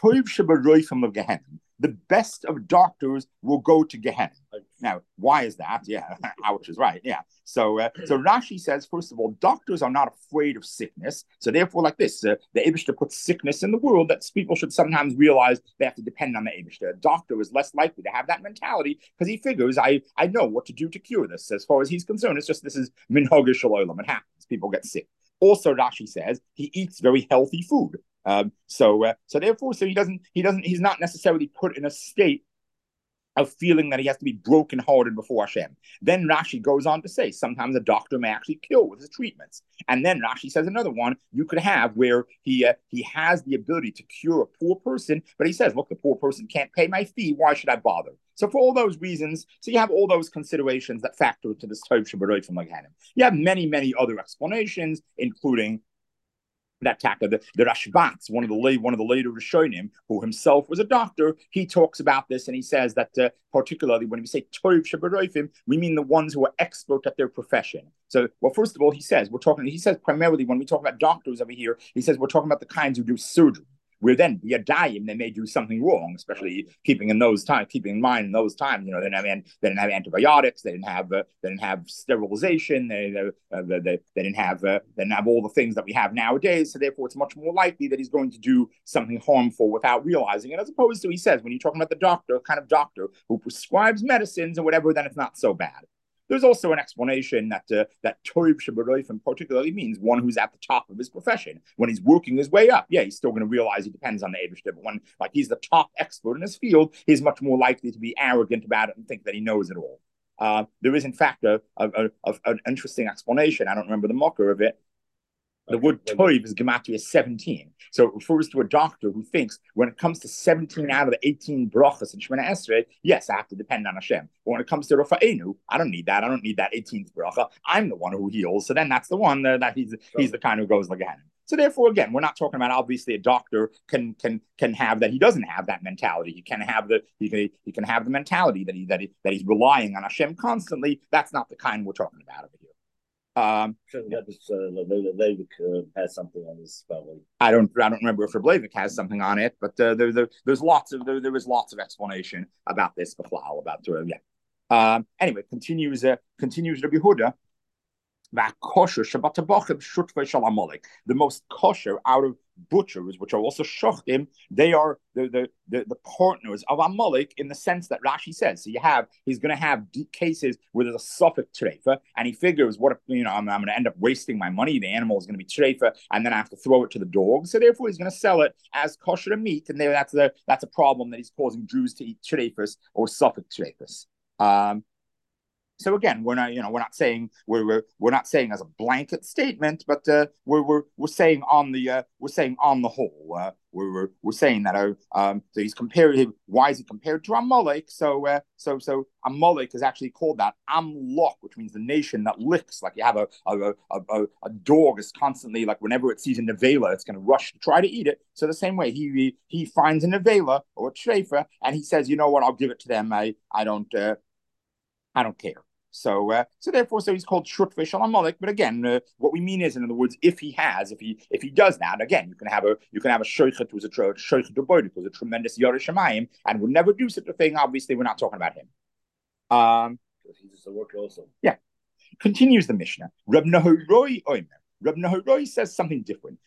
The best of doctors will go to Gehenna. Now, why is that? Yeah, Ouch is right. Yeah. So, uh, so Rashi says, first of all, doctors are not afraid of sickness. So, therefore, like this, uh, the Eibishter puts sickness in the world that people should sometimes realize they have to depend on the Eibishter. A doctor is less likely to have that mentality because he figures, I, I know what to do to cure this. As far as he's concerned, it's just this is minhag shel olam. It happens. People get sick. Also, Rashi says he eats very healthy food. Um, so, uh, so therefore, so he doesn't, he doesn't, he's not necessarily put in a state of feeling that he has to be brokenhearted before Hashem. Then Rashi goes on to say sometimes a doctor may actually kill with his treatments. And then Rashi says another one you could have where he uh, he has the ability to cure a poor person, but he says, look, the poor person can't pay my fee. Why should I bother? So for all those reasons, so you have all those considerations that factor into this Tov Shabbat from Laganim. You have many, many other explanations, including that taka, the, the Rashbatz, one of the one of the later Rishonim, who himself was a doctor, he talks about this and he says that uh, particularly when we say Tov Shabbat, we mean the ones who are expert at their profession. So, well, first of all, he says we're talking. He says primarily when we talk about doctors over here, he says we're talking about the kinds who do surgery. Where then Yadayim, they may do something wrong, especially keeping in those times, keeping in mind in those times, you know, they didn't have, they didn't have antibiotics, they didn't have, uh, they didn't have sterilization, they, uh, they, they didn't have, uh, they didn't have all the things that we have nowadays. So therefore, it's much more likely that he's going to do something harmful without realizing it, as opposed to, he says, when you're talking about the doctor, kind of doctor who prescribes medicines or whatever, then it's not so bad. There's also an explanation that uh, that Tov Shabbat particularly means one who's at the top of his profession. When he's working his way up, yeah, he's still going to realize he depends on the Eibishter, but when like he's the top expert in his field, he's much more likely to be arrogant about it and think that he knows it all. Uh, there is, in fact, a, a, a, an interesting explanation. I don't remember the marker of it. The word Tov is Gematria seventeen. So it refers to a doctor who thinks when it comes to seventeen out of the eighteen brachas in Shemona Esrei, yes, I have to depend on Hashem. But when it comes to Rafa'enu, I don't need that. I don't need that eighteenth bracha. I'm the one who heals. So then that's the one that, that he's he's the kind who goes like that. So therefore, again, we're not talking about obviously a doctor can can can have that. He doesn't have that mentality. He can have the he can he can have the mentality that he that he, that he's relying on Hashem constantly. That's not the kind we're talking about over here. Um, sure, yeah. This, uh, Leivik uh, has something on this probably. I don't. I don't remember if Leivik has something on it, but uh, there, there, there's lots of there, there was lots of explanation about this. B'chlal, about uh, yeah. Um, anyway, continues. Uh, continues Rabbi Huda. The most kosher out of butchers, which are also shochtim, they are the, the the the partners of Amalek in the sense that Rashi says. So you have he's going to have cases where there's a suffix treifa, and he figures, what if you know I'm, I'm going to end up wasting my money? The animal is going to be treifa, and then I have to throw it to the dogs. So therefore, he's going to sell it as kosher meat, and there that's the that's a problem that he's causing Jews to eat treifas or suffix treifas. Um, So again, we're not, you know, we're not saying we're we're, we're not saying as a blanket statement, but uh, we're we're we're saying on the uh, we're saying on the whole, uh, we're, we're we're saying that uh, um, so he's compared him. Why is he compared to Amalek? So uh, so so Amalek is actually called that Amlok, which means the nation that licks. Like you have a a a, a dog is constantly like whenever it sees a nevela, it's going to rush to try to eat it. So the same way he he finds a nevela or a treifa, and he says, you know what, I'll give it to them. I I don't uh, I don't care. So, uh, so therefore, so he's called Shutfish Amalek. But again, uh, what we mean is, in other words, if he has, if he if he does that, again, you can have a you can have a shoichet who's a shoichet who's a tremendous Yoreh Shamayim and would never do such a thing. Obviously, we're not talking about him. Um, he's just a worker also. Yeah. Continues the Mishnah. Reb Nahoroi Oimer. Reb Nahoroi says something different.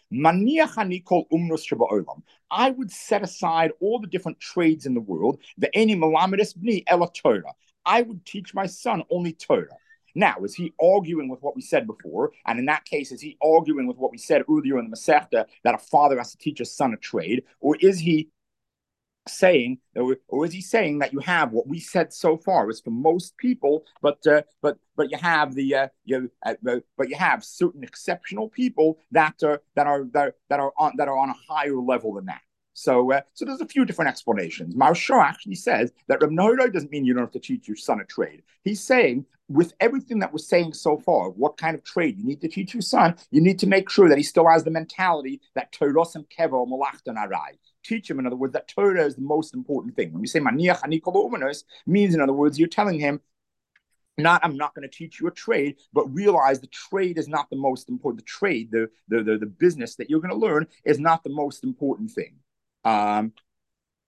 I would set aside all the different trades in the world. The eni malamidus bni ela Torah. I would teach my son only Torah. Now, is he arguing with what we said before? And in that case, is he arguing with what we said earlier in the Masechta that a father has to teach his son a trade? Or is he saying, or, or is he saying that you have what we said so far is for most people, but uh, but but you have the uh, you uh, but you have certain exceptional people that are that are that, that are on that are on a higher level than that. So, uh, so there's a few different explanations. Maharsha actually says that Reb Nahoroi doesn't mean you don't have to teach your son a trade. He's saying, with everything that we're saying so far, what kind of trade you need to teach your son, you need to make sure that he still has the mentality that Torah and Kevo Malachtan Arai. Teach him, in other words, that Torah is the most important thing. When we say Maniach Hanikol Umanos, means, in other words, you're telling him, not, I'm not going to teach you a trade, but realize the trade is not the most important. The trade, the the the, the business that you're going to learn is not the most important thing. Um,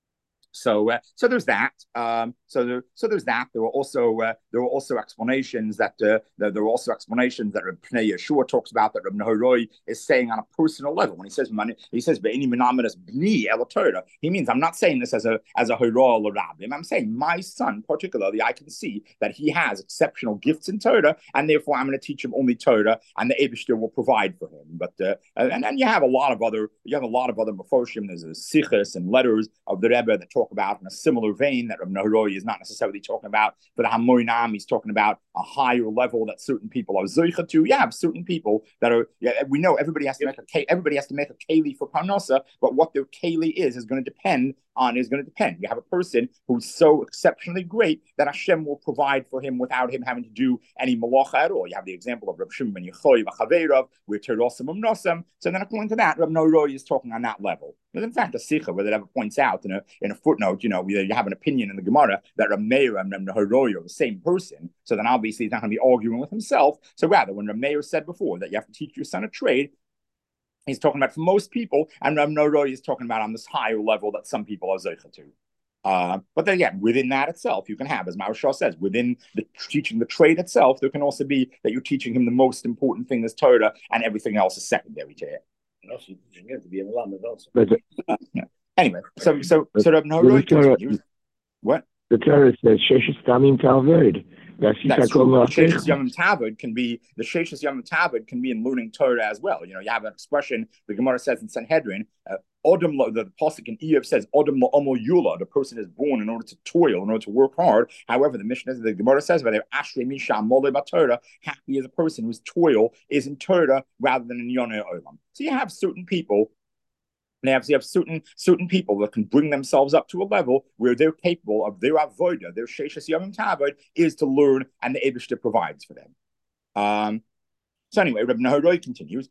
So, uh, so there's that. Um, so, there, so there's that. There were also uh, there were also explanations that uh, there, there were also explanations that Reb Pnei Yeshua talks about that Reb Nahoroi is saying on a personal level when he says he says Be'ini Menaminas Bni El Torah. He means I'm not saying this as a as a hurrah l'rabim. I'm saying my son particularly. I can see that he has exceptional gifts in Torah, and therefore I'm going to teach him only Torah, and the Eibishter will provide for him. But uh, and then you have a lot of other you have a lot of other mefoshim. There's a sichos and letters of the Rebbe that talk about in a similar vein that Reb Nahoroi is not necessarily talking about. For the Hamoinam, he's talking about a higher level that certain people are zoicha to. You have certain people that are. Yeah, we know everybody has to make a everybody has to make a keli for parnasa, but what their keli is is going to depend on is going to depend. You have a person who's so exceptionally great that Hashem will provide for him without him having to do any malacha at all. You have the example of Reb Shimon ben Yechoy v'Chaveirav, where Terosim umnosam. So then, according to that, Reb Nahoroi is talking on that level. But in fact, the Sikha, where it ever points out in a in a footnote, you know, you have an opinion in the Gemara that Reb Meir and Reb Nahoroi are the same person. So then, obviously, he's not going to be arguing with himself. So rather, when Reb Meir said before that you have to teach your son a trade, he's talking about for most people, and Reb Nahoroi is talking about on this higher level that some people are zeicha to. Uh, but then again, within that itself, you can have, as Maharshal says, within the teaching the trade itself, there can also be that you're teaching him the most important thing is Torah, and everything else is secondary to it. And also teaching him to be in the land also. But uh, yeah. Anyway, so so so Reb Nahoroi continues. What? The Torah says Sheshes Tamim Talved. That's true. The Sheshes Yamim Tavod can be the Sheshes Yamim Tavod can be in learning Torah as well. You know, you have an expression the Gemara says in Sanhedrin. Uh, Odom, the, the pasuk in Eov says, "Odom la'omo yula." The person is born in order to toil, in order to work hard. However, the Mishnah, the Gemara says, "Whether Ashrei Misha Mole Torah," happy is a person whose toil is in Torah rather than in Yonah Olam. So you have certain people. And they have, you have certain certain people that can bring themselves up to a level where they're capable of their avodah, their sheishes yamim tavod, is to learn, and the Eibishter provides for them. Um, so anyway, Reb Nahoroi continues: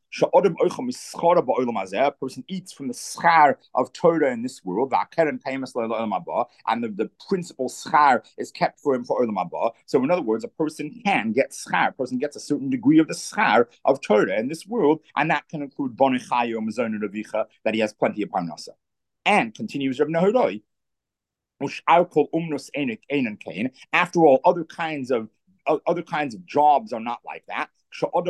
a person eats from the schar of Torah in this world, and the, the principal schar is kept for him for olam haba. So in other words, a person can get schar, a person gets a certain degree of the schar of Torah in this world, and that can include bonei chayo and mazon revicha, that he has plenty of parnasa. And continues Reb Nahoroi, after all, other kinds of other kinds of jobs are not like that. A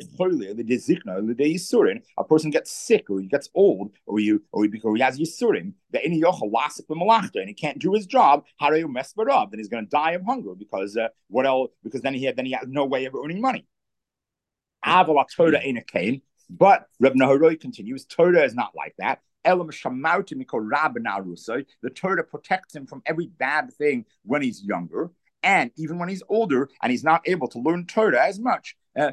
person gets sick, or he gets old, or you, or he, or he has yisurim, and he can't do his job. Then he's going to die of hunger because uh, what else? Because then he had, then he has no way of earning money. But Reb Nahoroi continues, Torah is not like that. The Torah protects him from every bad thing when he's younger. And even when he's older and he's not able to learn Torah as much, uh,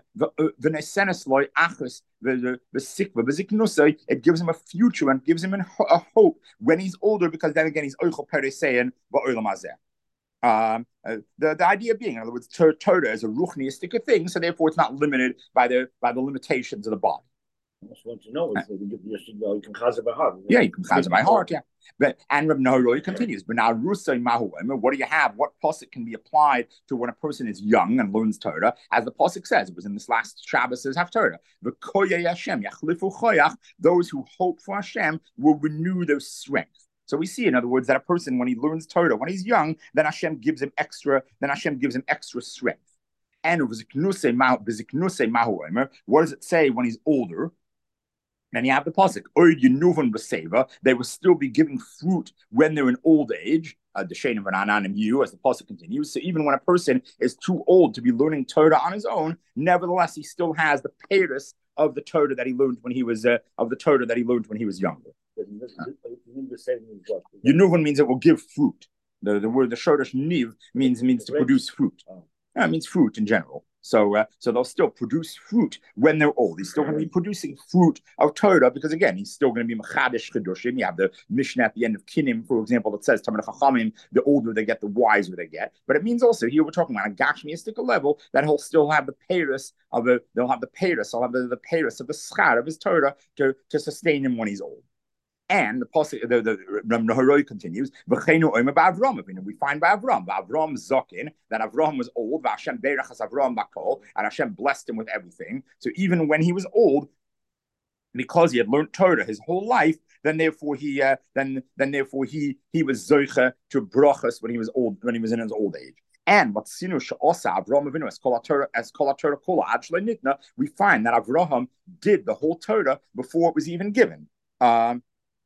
it gives him a future and gives him a hope when he's older, because then again he's oichel peresein va'olam hazeh. Um, uh, the, the idea being, in other words, Torah is a ruchniistic thing, so therefore it's not limited by the by the limitations of the body. I just want to know if you can chazer by heart. Yeah, you can chazer by heart, yeah. But and Reb Nahoroi continues, but now Rusay Mahu, what do you have? What pasuk can be applied to when a person is young and learns Torah? As the pasuk says, it was in this last Shabbos says Haftarah. Those who hope for Hashem will renew their strength. So we see, in other words, that a person, when he learns Torah, when he's young, then Hashem gives him extra, then Hashem gives him extra strength. And what does it say when he's older? Then you have the pasuk, they will still be giving fruit when they're in old age. Uh, the Shein of an Ananim you, as the pasuk continues. So even when a person is too old to be learning Torah on his own, nevertheless he still has the peiros of the Torah that he learned when he was uh, of the Torah that he learned when he was younger. Yenuvon means it will give fruit. The the word the shoresh niv means means to produce fruit. Yeah, it means fruit in general. So, uh, so they'll still produce fruit when they're old. He's still going to be producing fruit of Torah, because again, he's still going to be Machadish Chedushim. You have the Mishnah at the end of Kinim, for example, that says Tamar Chachamim, the older they get, the wiser they get. But it means also here we're talking about a Gashmiistic level that he'll still have the peiros of a. They'll have the peiros. He'll have the, the peiros of the schar of his Torah to to sustain him when he's old. And the pasuk, the the Nahoroi continues. We find by Avram, Avram Zokin, that Avram was old. Hashem berachas Avram bakol, and Hashem blessed him with everything. So even when he was old, because he had learned Torah his whole life, then therefore he uh, then then therefore he he was zoicha to brachas when he was old when he was in his old age. And what Sinu Sha'osa Avraham Avinu as Kol HaTorah as Kol HaTorah Kol Nitna, we find that Avraham did the whole Torah before it was even given. Um,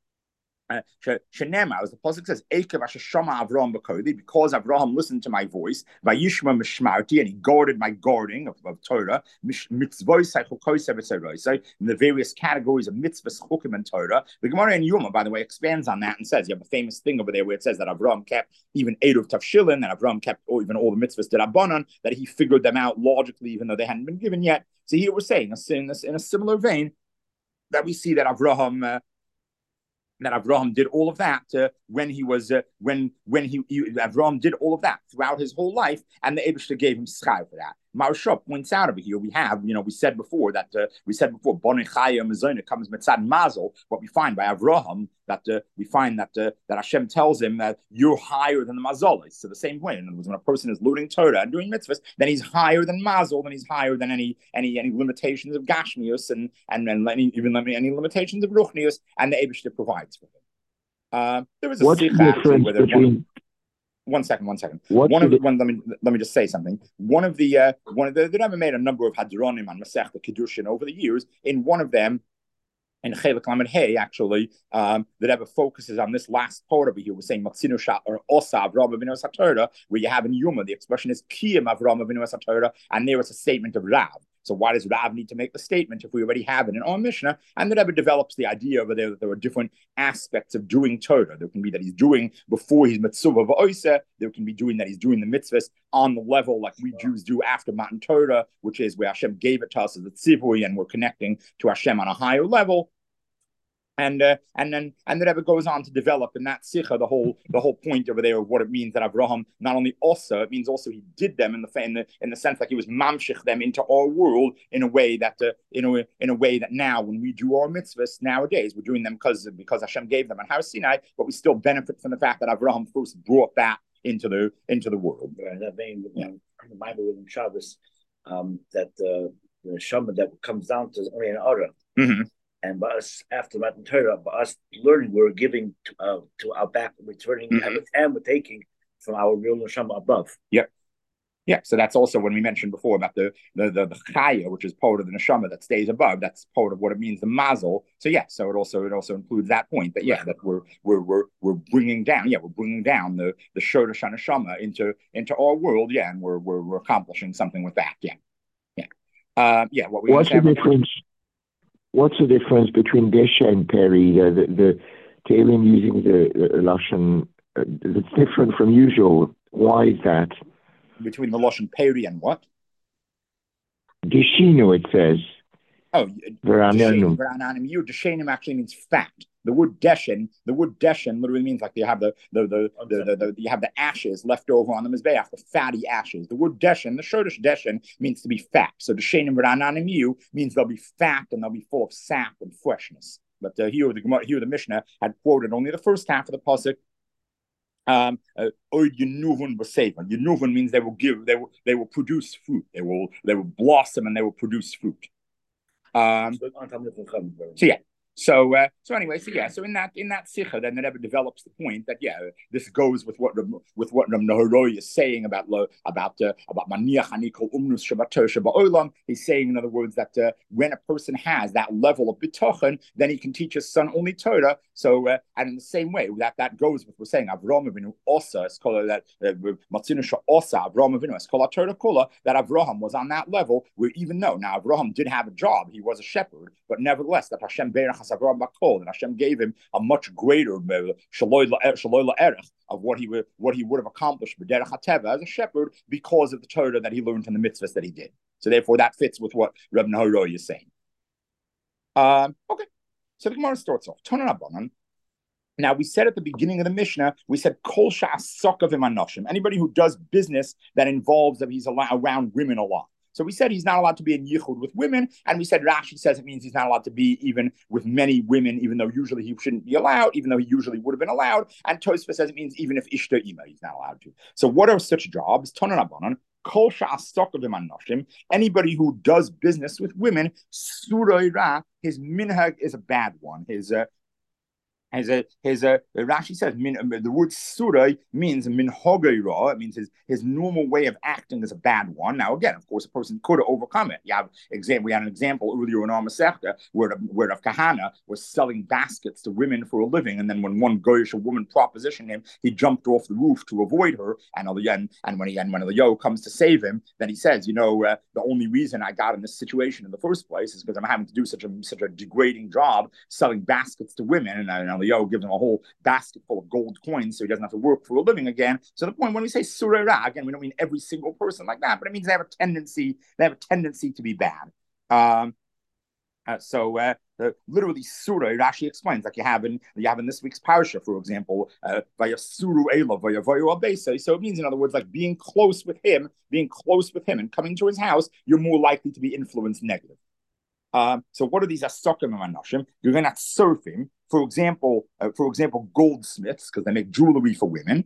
Shenema, as the pasuk says, Ekev Shama Avraham B'Kodi, because Avraham listened to my voice, Vayishma Mishmarti, and he guarded my guarding of, of Torah, Mitzvos Haichokosev, in the various categories of mitzvahs, chukim, and Torah. The Gemara in Yuma, by the way, expands on that and says, you have a famous thing over there where it says that Avraham kept even Eruv Tavshilin, that Avraham kept or even all the mitzvahs that Rabbanan, that he figured them out logically, even though they hadn't been given yet. So here we're saying, in a, in a similar vein, that we see that Avraham. Uh, that Avraham did all of that uh, when he was uh, when when he, he Avraham did all of that throughout his whole life, and the Eibishter gave him schar for that. Maharsha points out over here, we have, you know, we said before that uh, we said before Bonei Chaya Mezonah comes mitzad mazel. What we find by Avraham, that uh, we find that uh, that Hashem tells him that you're higher than the mazolis. So the same way, in other words, when a person is learning Torah and doing mitzvahs, then he's higher than mazel, then he's higher than any any any limitations of gashmius and and, and any, even any limitations of ruchnius, and the Eibishter provides for him. Uh, there was a What's the difference between? One second, one second. What's one of the, one. Let me let me just say something. One of the uh, one of the they never made a number of hadronim on Masechta Kiddushin over the years. In one of them, in Chelek Lamed Hey, actually, um, the Rebbe focuses on this last part over here. We're saying Matzinu Sha or Osa Avraham Avinu Es HaTorah, where you have in Yuma the expression is Kiyam Avraham Avinu Es HaTorah, and there it's a statement of Rav. So why does Rav need to make the statement if we already have it in our Mishnah? And the Rebbe develops the idea over there that there are different aspects of doing Torah. There can be that he's doing before he's mitzvah v'oiseh. There can be doing that he's doing the mitzvahs on the level like we Jews do after Matan Torah, which is where Hashem gave it to us as a tzivui, and we're connecting to Hashem on a higher level. And uh, and then and the Rebbe goes on to develop in that sikha the whole the whole point over there of what it means that Avraham not only also, it means also he did them in the in the, in the sense like he was mamshich them into our world in a way that uh, in a in a way that now when we do our mitzvahs nowadays we're doing them because because Hashem gave them on Har Sinai, but we still benefit from the fact that Avraham first brought that into the into the world. And that vein, yeah. The Bible in Shabbos, um, that uh, the Shema that comes down to only an order. Mm-hmm. And by us, after Matan Torah, by us learning, we're giving to, uh, to our back, returning, mm-hmm. and, and we're taking from our real neshama above. Yep. Yeah, so that's also when we mentioned before about the the the, the chaya, which is part of the neshama that stays above. That's part of what it means, the mazel. So yeah, so it also it also includes that point. That yeah, that we're we're we're we're bringing down. Yeah, we're bringing down the the shoresh neshama into into our world. Yeah, and we're we're, we're accomplishing something with that. Yeah, yeah, uh, yeah. What we what's the difference? What's the difference between Desha and Peri? The the, the Tehillim using the, the Lashon, uh, it's different from usual. Why is that? Between the Lashon Peri and what? Deshinu, it says. Oh, Verananu. You Deshenim actually means fat. The word deshen, the word deshen literally means like you have the the the, the, the, the you have the ashes left over on the mizbeach, the fatty ashes. The word deshen, the shodesh deshen means to be fat. So deshenim v'rananim you means they'll be fat and they'll be full of sap and freshness. But uh, here the here the Mishnah had quoted only the first half of the pasuk. Um, uh, Yenuvun means they will give, they will they will produce fruit. They will they will blossom and they will produce fruit. Um, so yeah. So, uh, so anyway, so yeah, so in that in that sikha, then the Rebbe develops the point that yeah, this goes with what with what Rav Nahoroi is saying about lo, about uh, about maniach anikol umnus shabato shabaolam. He's saying, in other words, that uh, when a person has that level of bitochen, then he can teach his son only Torah. So, uh, and in the same way, that that goes with we're saying Avraham Avinu osa eskola that matzinu sha osa Avraham Avinu eskola Torah kola, that Avraham was on that level where even though now Avraham did have a job, he was a shepherd, but nevertheless that Hashem berach Avraham Bakol, and Hashem gave him a much greater shaloi la'erech of what he would what he would have accomplished b'derech hateva as a shepherd because of the Torah that he learned and the mitzvahs that he did. So therefore, that fits with what Reb Nahoroi is saying. Um, okay, so the Gemara starts off. Now we said at the beginning of the Mishnah, we said kol sha'asakav imanoshim. Anybody who does business that involves that he's around women a lot. So we said he's not allowed to be in yichud with women, and we said Rashi says it means he's not allowed to be even with many women, even though usually he shouldn't be allowed, even though he usually would have been allowed. And Tosfos says it means even if ishta ima, he's not allowed to. So what are such jobs? Tanan Rabbanan, kol sha'asakav imanoshim. Anybody who does business with women, suroi ra, his minhag is a bad one. His uh, His a his a Rashi says min, the word surai means min hogeira. It means his his normal way of acting is a bad one. Now again, of course, a person could overcome it. You have example. We had an example earlier in our Masechta where where Rav Kahana was selling baskets to women for a living, and then when one Goyish woman propositioned him, he jumped off the roof to avoid her. And and, and when he and when Eliyahu comes to save him, then he says, you know, uh, the only reason I got in this situation in the first place is because I'm having to do such a such a degrading job selling baskets to women, and, and Eliyahu gives him a whole basket full of gold coins so he doesn't have to work for a living again. So the point when we say surera, again, we don't mean every single person like that, but it means they have a tendency, they have a tendency to be bad. Um, uh, so uh, uh, literally surah, Rashi explains, like you have in you have in this week's parsha, for example, uh, via suru ela, via via abesa. So it means, in other words, like being close with him, being close with him, and coming to his house, you're more likely to be influenced negative. Um, so what are these asakim and anoshim? You're going to serve him. For example, uh, for example, goldsmiths, because they make jewelry for women.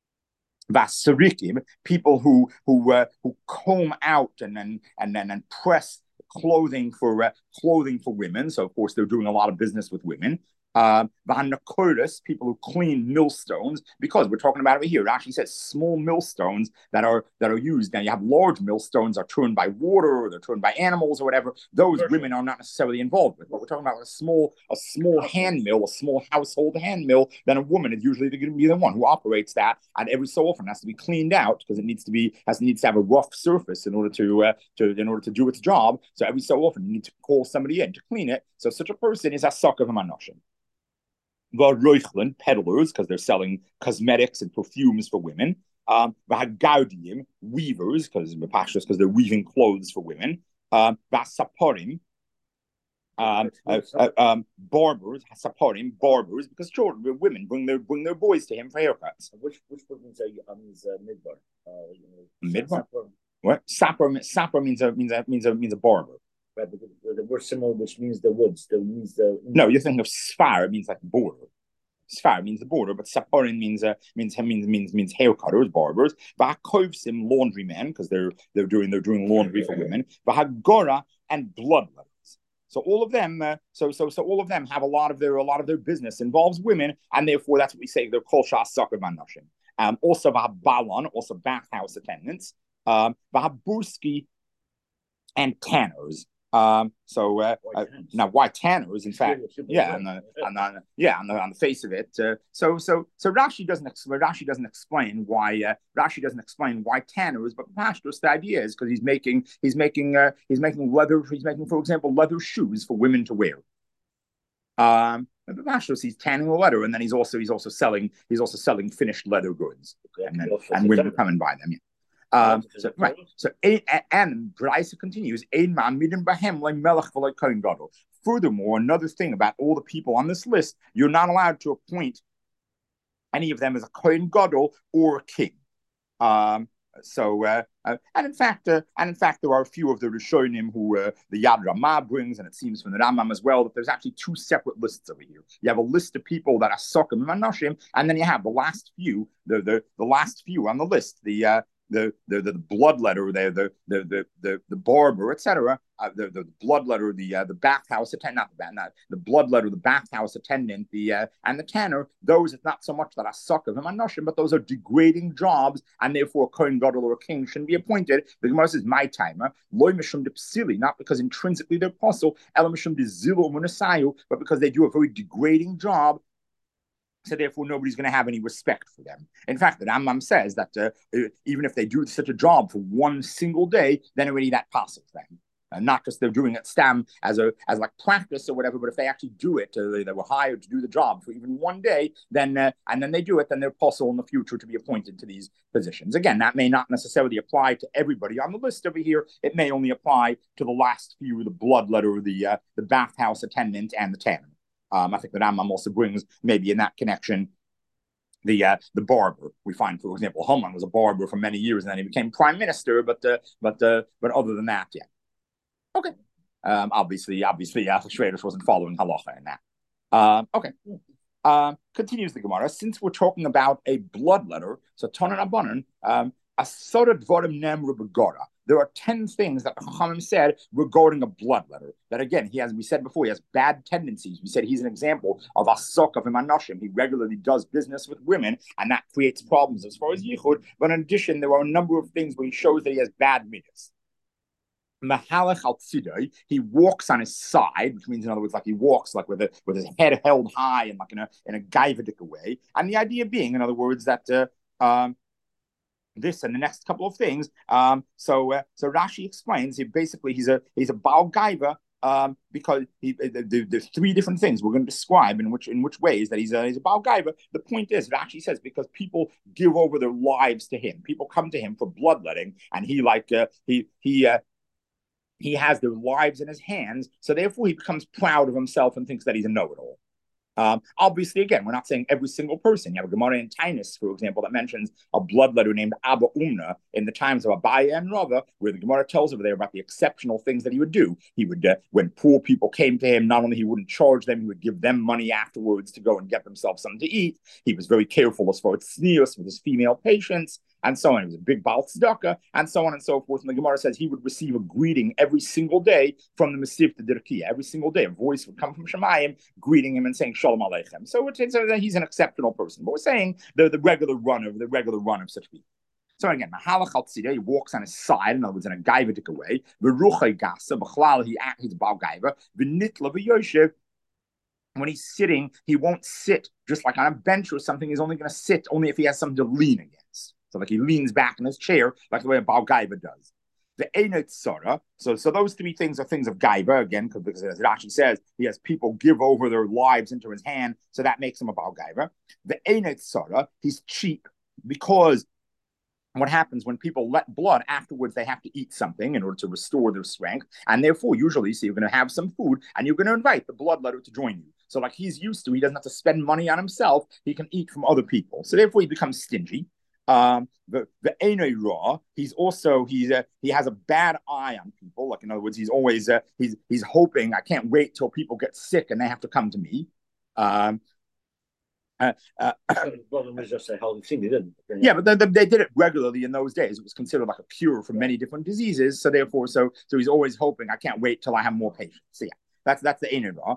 Vasarikim, people who who uh, who comb out and then and then and press clothing for uh, clothing for women. So of course they're doing a lot of business with women. Uh, people who clean millstones, because we're talking about over here. It actually says small millstones that are that are used. Now you have large millstones are turned by water or they're turned by animals or whatever. Those sure. women are not necessarily involved with. But we're talking about a small a small hand mill, a small household hand mill. Then a woman is usually going to be the one who operates that, and every so often has to be cleaned out because it needs to be has needs to have a rough surface in order to uh, to in order to do its job. So every so often you need to call somebody in to clean it. So such a person is a sucker of a manoshim. Roichlin, peddlers, because they're selling cosmetics and perfumes for women. Um, Gaudium, weavers, because because they're weaving clothes for women. Um, Saporim, um, uh, uh, um, barbers, Saporim, barbers, because children, women bring their bring their boys to him for haircuts. Which which word means uh, means uh, midbar? Uh, you know, midbar. What? Sapper sapper means a means a means a means a barber. Right, but the, the word similar, which means the woods, the means the. No, you're thinking of sfar. It means like border. Sfar means the border, but saporin means uh, means means means means haircutters, barbers. Vakovsim, laundrymen, because they're they're doing they're doing laundry for women. Vahagora and bloodletters. So all of them, uh, so so so all of them have a lot of their a lot of their business involves women, and therefore that's what we say they're kol shas soccer manoshim. Um, also vahabalon, also bathhouse attendants. Um, vahaburski and tanners. Um, so uh, uh, now, white tanners, in fact, yeah, on the, on the, yeah, on the on the face of it. Uh, so so so Rashi doesn't Rashi doesn't explain why uh, Rashi doesn't explain why tanners, but Pashtus, the idea is because he's making he's making uh, he's making leather he's making, for example, leather shoes for women to wear. Um, and Pashtus, he's tanning the leather, and then he's also he's also selling he's also selling finished leather goods, and then, and women come and buy them. Yeah. Um, so, right. So, and Braisa continues, furthermore, another thing about all the people on this list, you're not allowed to appoint any of them as a Kohen Gadol or a king. Um, so, uh, uh, and in fact, uh, and in fact, there are a few of the Rishonim who uh, the Yad Ramah brings, and it seems from the Rambam as well that there's actually two separate lists over here. You have a list of people that are Sokim and Manoshim, and then you have the last few, the the the last few on the list, the uh, The, the the bloodletter, the the the the the barber, et cetera. Uh, the the bloodletter, the uh, the bathhouse attendant, not the not the bloodletter, the bathhouse attendant, the uh, and the tanner. Those it's not so much that I suck of him anoshim, but those are degrading jobs, and therefore a kohen gadol or a king shouldn't be appointed. The Gemara says my timer loy mishum de psili, not because intrinsically they're apostle, elam mishum de zilu munasayu, but because they do a very degrading job. So therefore, nobody's going to have any respect for them. In fact, the Rambam says that uh, even if they do such a job for one single day, then already that passes them. Uh, not just they're doing it stam as a as like practice or whatever, but if they actually do it, uh, they, they were hired to do the job for even one day, then uh, and then they do it, then they're possible in the future to be appointed to these positions. Again, that may not necessarily apply to everybody on the list over here. It may only apply to the last few: the bloodletter, the uh, the bathhouse attendant, and the tanner. Um, I think the Rambam also brings maybe in that connection the uh, the barber. We find, for example, Haman was a barber for many years, and then he became prime minister. But uh, but uh, but other than that, yeah, okay. Um, obviously, obviously, uh, Shvedish wasn't following halacha in that. Um, okay. Um, continues the Gemara. Since we're talking about a bloodletter, so Tonan Abanan, um, Asora Dvarim Nem Rubagora. there are ten things that the Chachamim said regarding a bloodletter. That again, he has, we said before, he has bad tendencies. We said he's an example of a sok of Imanoshim. He regularly does business with women, and that creates problems as far as Yichud. But in addition, there are a number of things where he shows that he has bad midas. Mahalach al tzidai, he walks on his side, which means, in other words, like he walks like with a, with his head held high and like in a in a gaivadik way. And the idea being, in other words, that uh, um, this and the next couple of things. Um, so uh, so Rashi explains he basically he's a he's a Baal Gaiva. Um, because he, the, there's three different things we're going to describe in which in which ways that he's a he's a Baal Gaiva. The point is, Rashi says, because people give over their lives to him, people come to him for bloodletting, and he like uh, he he. Uh, He has their lives in his hands, so therefore he becomes proud of himself and thinks that he's a know-it-all. Um, obviously, again, we're not saying every single person. You have a Gemara in Tainus, for example, that mentions a bloodletter named Abba Umna in the times of Abaye and Rava, where the Gemara tells over there about the exceptional things that he would do. He would, uh, when poor people came to him, not only he wouldn't charge them, he would give them money afterwards to go and get themselves something to eat. He was very careful as far as tznius with his female patients, and so on. He was a big Baal Tzedakah, and so on and so forth. And the Gemara says he would receive a greeting every single day from the Mesivta Dirkiya. Every single day, a voice would come from Shemayim greeting him and saying Shalom Aleichem. So it says that he's an exceptional person. But we're saying the, the regular run of the regular run of such people. So again, Mahalach al Tzidai, he walks on his side, in other words, in a gaivadik way. V'ruchay gasa, b'chlal, he he's a Baal Gaiva. V'nitla v'yoshev, when he's sitting, he won't sit just like on a bench or something. He's only going to sit only if he has something to lean against. So like he leans back in his chair, like the way a Baal Gaiva does. The Einet Tzara, so so those three things are things of Gaiva, again, because as Rashi says, he has people give over their lives into his hand, so that makes him a Baal Gaiva. The Einet Tzara, he's cheap, because what happens when people let blood, afterwards they have to eat something in order to restore their strength, and therefore usually, so you're going to have some food, and you're going to invite the bloodletter to join you. So like he's used to, he doesn't have to spend money on himself, he can eat from other people. So therefore he becomes stingy. Um, the the Einay Ra, he's also he's uh, he has a bad eye on people. Like in other words, he's always uh, he's he's hoping I can't wait till people get sick and they have to come to me. Um, uh, uh, well, it was just a healthy thing. They didn't. Yeah, but they, they did it regularly in those days. It was considered like a cure for many different diseases. So therefore, so so he's always hoping I can't wait till I have more patients. So yeah, that's that's the Einay Ra.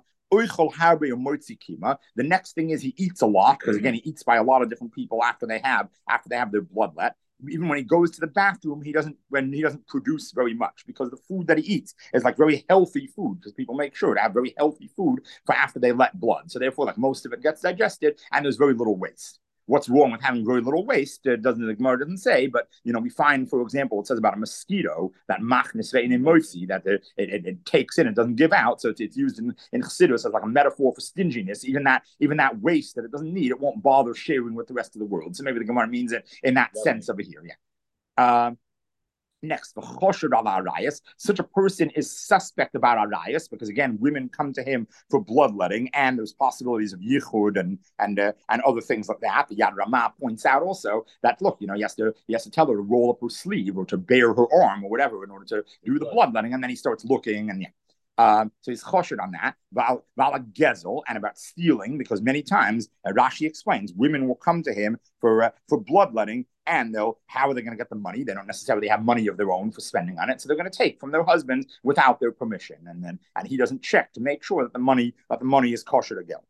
The next thing is he eats a lot, because again he eats by a lot of different people after they have after they have their bloodlet. Even when he goes to the bathroom, he doesn't when he doesn't produce very much, because the food that he eats is like very healthy food, because people make sure to have very healthy food for after they let blood. So therefore, like most of it gets digested, and there's very little waste. What's wrong with having very little waste? It doesn't the Gemara doesn't say, but you know we find, for example, it says about a mosquito that machnis ve'inin moitzi, that it, it, it takes in, it doesn't give out, so it's, it's used in in Chassidus as like a metaphor for stinginess. Even that even that waste that it doesn't need, it won't bother sharing with the rest of the world. So maybe the Gemara means it in that sense over here. Yeah. Um, Next, such a person is suspect about arayas, because again, women come to him for bloodletting, and there's possibilities of yichud and and uh, and other things like that. The Yad Ramah points out also that look, you know, he has to he has to tell her to roll up her sleeve or to bare her arm or whatever in order to do the bloodletting, and then he starts looking, and yeah. Um, so he's choshed on that. Val, val gezel, and about stealing, because many times uh, Rashi explains women will come to him for uh, for bloodletting, and they'll how are they going to get the money? They don't necessarily have money of their own for spending on it, so they're going to take from their husbands without their permission, and then and he doesn't check to make sure that the money that the money is kosher to geld.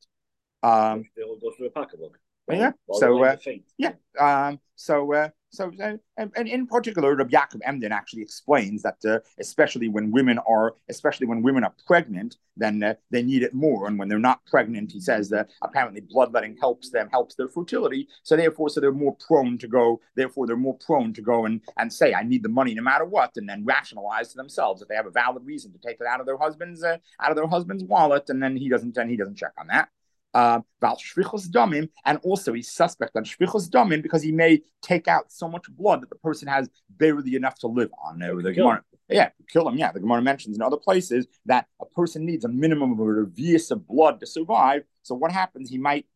Um, They'll go through a pocketbook. Yeah. So uh, yeah. Um, so uh, so uh, and, and in particular, Rabbi Yaakov Emden actually explains that uh, especially when women are especially when women are pregnant, then uh, they need it more, and when they're not pregnant, he says that apparently bloodletting helps them, helps their fertility. So therefore, so they're more prone to go. Therefore, they're more prone to go and and say, I need the money no matter what, and then rationalize to themselves that they have a valid reason to take it out of their husband's uh, out of their husband's wallet, and then he doesn't and he doesn't check on that. Uh, damim, and also he's suspect on shvichos damim because he may take out so much blood that the person has barely enough to live on. Uh, the Gemara, yeah, kill him. Yeah, the Gemara mentions in other places that a person needs a minimum of a revius of blood to survive. So what happens? He might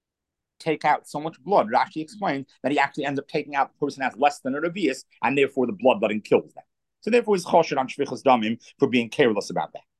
take out so much blood. Rashi explains that he actually ends up taking out the person has less than a revius, and therefore the bloodletting kills them. So therefore he's choshed on shvichos damim for being careless about that.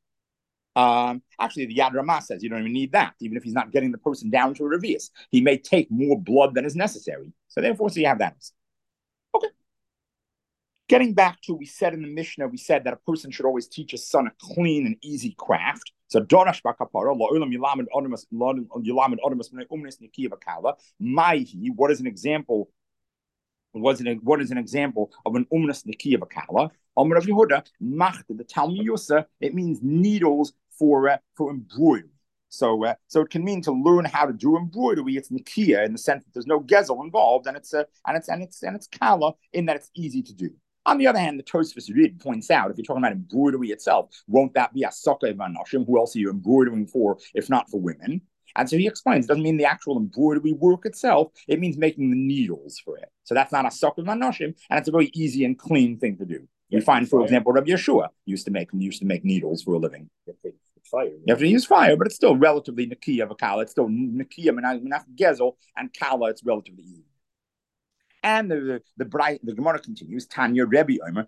Um, actually, the Yad Ramah says you don't even need that, even if he's not getting the person down to a revius. He may take more blood than is necessary. So therefore, so you have that. Okay. Getting back to, we said in the Mishnah, we said that a person should always teach his son a clean and easy craft. So Dorash Bakapara, La'olam Yilamed Odamas Yilamed Odamas Umnis Nikiya Vakala. Maihi, what is an example? What is an, what is an example of an Umnas Nikiya Vakala? Amr Rav Yehuda, Macht, the Talmud Yosa, it means needles for uh, for embroidery. So, uh, so it can mean to learn how to do embroidery. It's nikia in the sense that there's no gezel involved, and it's uh, and it's and it's and it's kala in that it's easy to do. On the other hand, the Tosfos Rid points out, if you're talking about embroidery itself, won't that be a soka vanoshim? Who else are you embroidering for, if not for women? And so he explains, it doesn't mean the actual embroidery work itself. It means making the needles for it. So that's not a soka vanoshim, and it's a very easy and clean thing to do. You find, for example, Rabbi Yeshua used to make used to make needles for a living. Fire. You have to use fire, but it's still relatively nikiya of a kala. It's still nikiya minach gezel, and kala, it's relatively easy. And the the the, the Gemara continues, Tanya Rebbe Omer,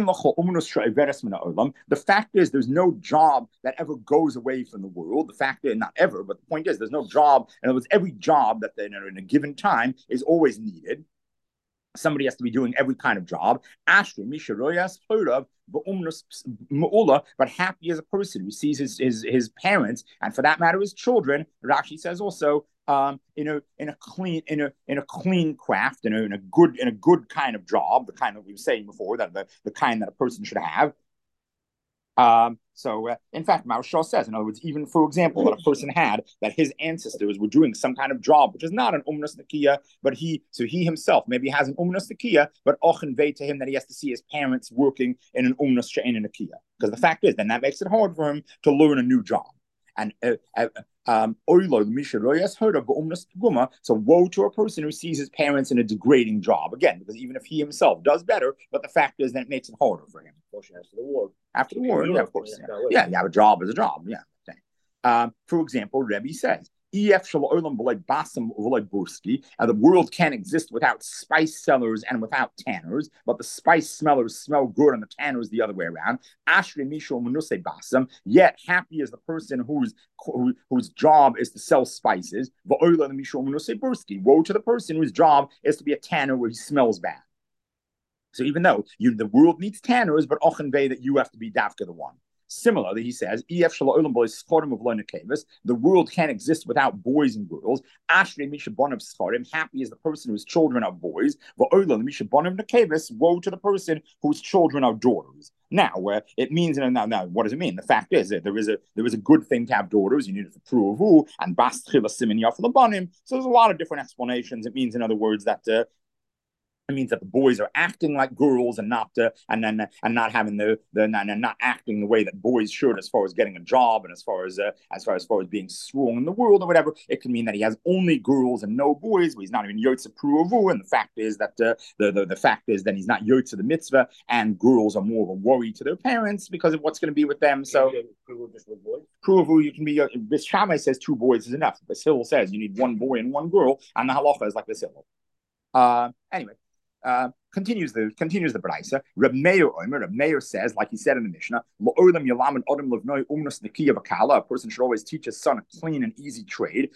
the fact is there's no job that ever goes away from the world. The fact is, not ever, but the point is there's no job. In other words, every job that in a, in a given time is always needed. Somebody has to be doing every kind of job. Ashri Misharoyas Horav, but happy as a person who sees his, his his parents, and for that matter his children. Rashi says also, um, in a in a clean in a in a clean craft, in a, in a good in a good kind of job, the kind that we were saying before, that the, the kind that a person should have. Um, so, uh, in fact, Maharshal says, in other words, even for example, that a person had that his ancestors were doing some kind of job, which is not an umnas nakiya, but he, so he himself maybe has an umnas nakiya, but ochen vei to him that he has to see his parents working in an umnas she'ein nakiya. Because the fact is, then that makes it hard for him to learn a new job. And uh, uh, um, so woe to a person who sees his parents in a degrading job. Again, because even if he himself does better, but the fact is that it makes it harder for him. After the war. After the war, yeah, of course. Yeah, yeah, you have a job as a job, yeah. Um, for example, Rebbe says, and the world can't exist without spice sellers and without tanners, but the spice smellers smell good and the tanners the other way around. Yet happy is the person whose who, whose job is to sell spices. Woe to the person whose job is to be a tanner where he smells bad. So even though you, the world needs tanners, but ochen vei that you have to be dafka the one. Similarly, he says, the world can't exist without boys and girls. Happy is the person whose children are boys. Woe to the person whose children are daughters. Now, where uh, it means now, now, what does it mean? The fact is that there is a there is a good thing to have daughters. You need it for pruvu and bastchila simin yafalabanim. So there's a lot of different explanations. It means, in other words, that. Uh, It means that the boys are acting like girls and not uh, and then uh, and not having the the and not acting the way that boys should as far as getting a job and as far as uh, as far as far as being strong in the world or whatever. It can mean that he has only girls and no boys, but he's not even yotze pruvu. And the fact is that uh, the, the the fact is that he's not yotze the mitzvah, and girls are more of a worry to their parents because of what's going to be with them. So pruvu, you can be. Uh, Bis Shammai says two boys is enough. Basil says you need one boy and one girl, and the halacha is like Basil. Uh, anyway. Uh, continues the continues the brayso. Reb Meir Omer, Reb Meir says, like he said in the Mishnah, a person should always teach his son a clean and easy trade.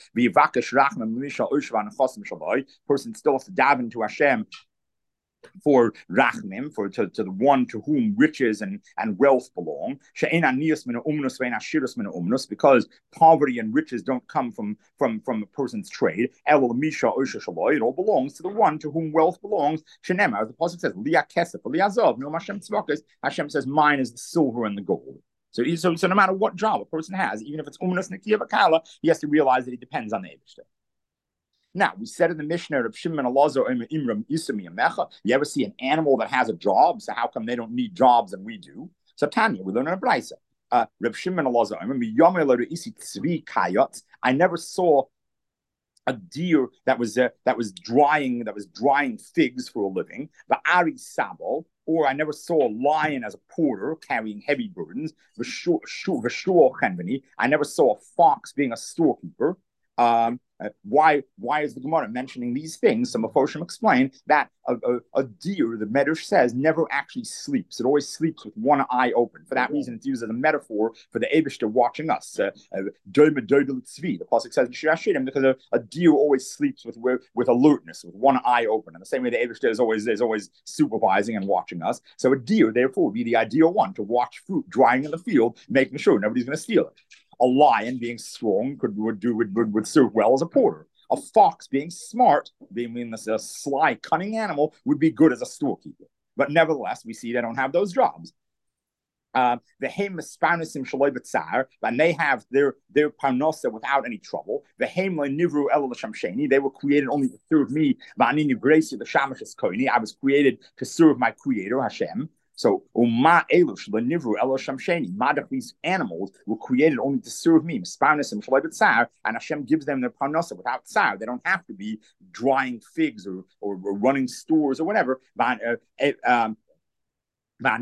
Person still has to daven to Hashem for rachmim, for to, to the one to whom riches and, and wealth belong, because poverty and riches don't come from from from a person's trade. It all belongs to the one to whom wealth belongs. As the pasuk says, Hashem says, mine is the silver and the gold. So, so, so no matter what job a person has, even if it's umnas nikiya v'kala, he has to realize that he depends on the Eibishter. Now, we said in the Mishnah of Shimon Elazar, you ever see an animal that has a job? So how come they don't need jobs and we do? So Tanya, we learn in a brayso. Uh, Reb Shimon Elazar, I never saw a deer that was uh, that was drying that was drying figs for a living. But Ari Sabo, or I never saw a lion as a porter carrying heavy burdens. I never saw a fox being a storekeeper. Um, Uh, why why is the Gemara mentioning these things? Some Mephoshim explain that a, a, a deer, the Medrash says, never actually sleeps. It always sleeps with one eye open. For that reason, it's used as a metaphor for the Eibishter watching us. Uh, uh, the Pasuk says, because a, a deer always sleeps with, with with alertness, with one eye open. In the same way the Eibishter is always, is always supervising and watching us. So a deer, therefore, would be the ideal one to watch fruit drying in the field, making sure nobody's going to steal it. A lion, being strong, could would do would, would, would serve well as a porter. A fox, being smart, being a sly, cunning animal, would be good as a storekeeper. But nevertheless, we see they don't have those jobs. Uh, the Heim Mispanisim Shaloi B'Tzar, and they have their their parnosa without any trouble. The Heim Nivru El Shamsheni, they were created only to serve me. Va'ani Nivresi the Shamash Koini, I was created to serve my Creator Hashem. So, Uma Elush, the Nivru, Elo Shamsheni, Madach, these animals were created only to serve me, Misparnasim, Shalai Tsar, and Hashem gives them their parnasa without tsar. They don't have to be drying figs or, or, or running stores or whatever. But, uh, um, I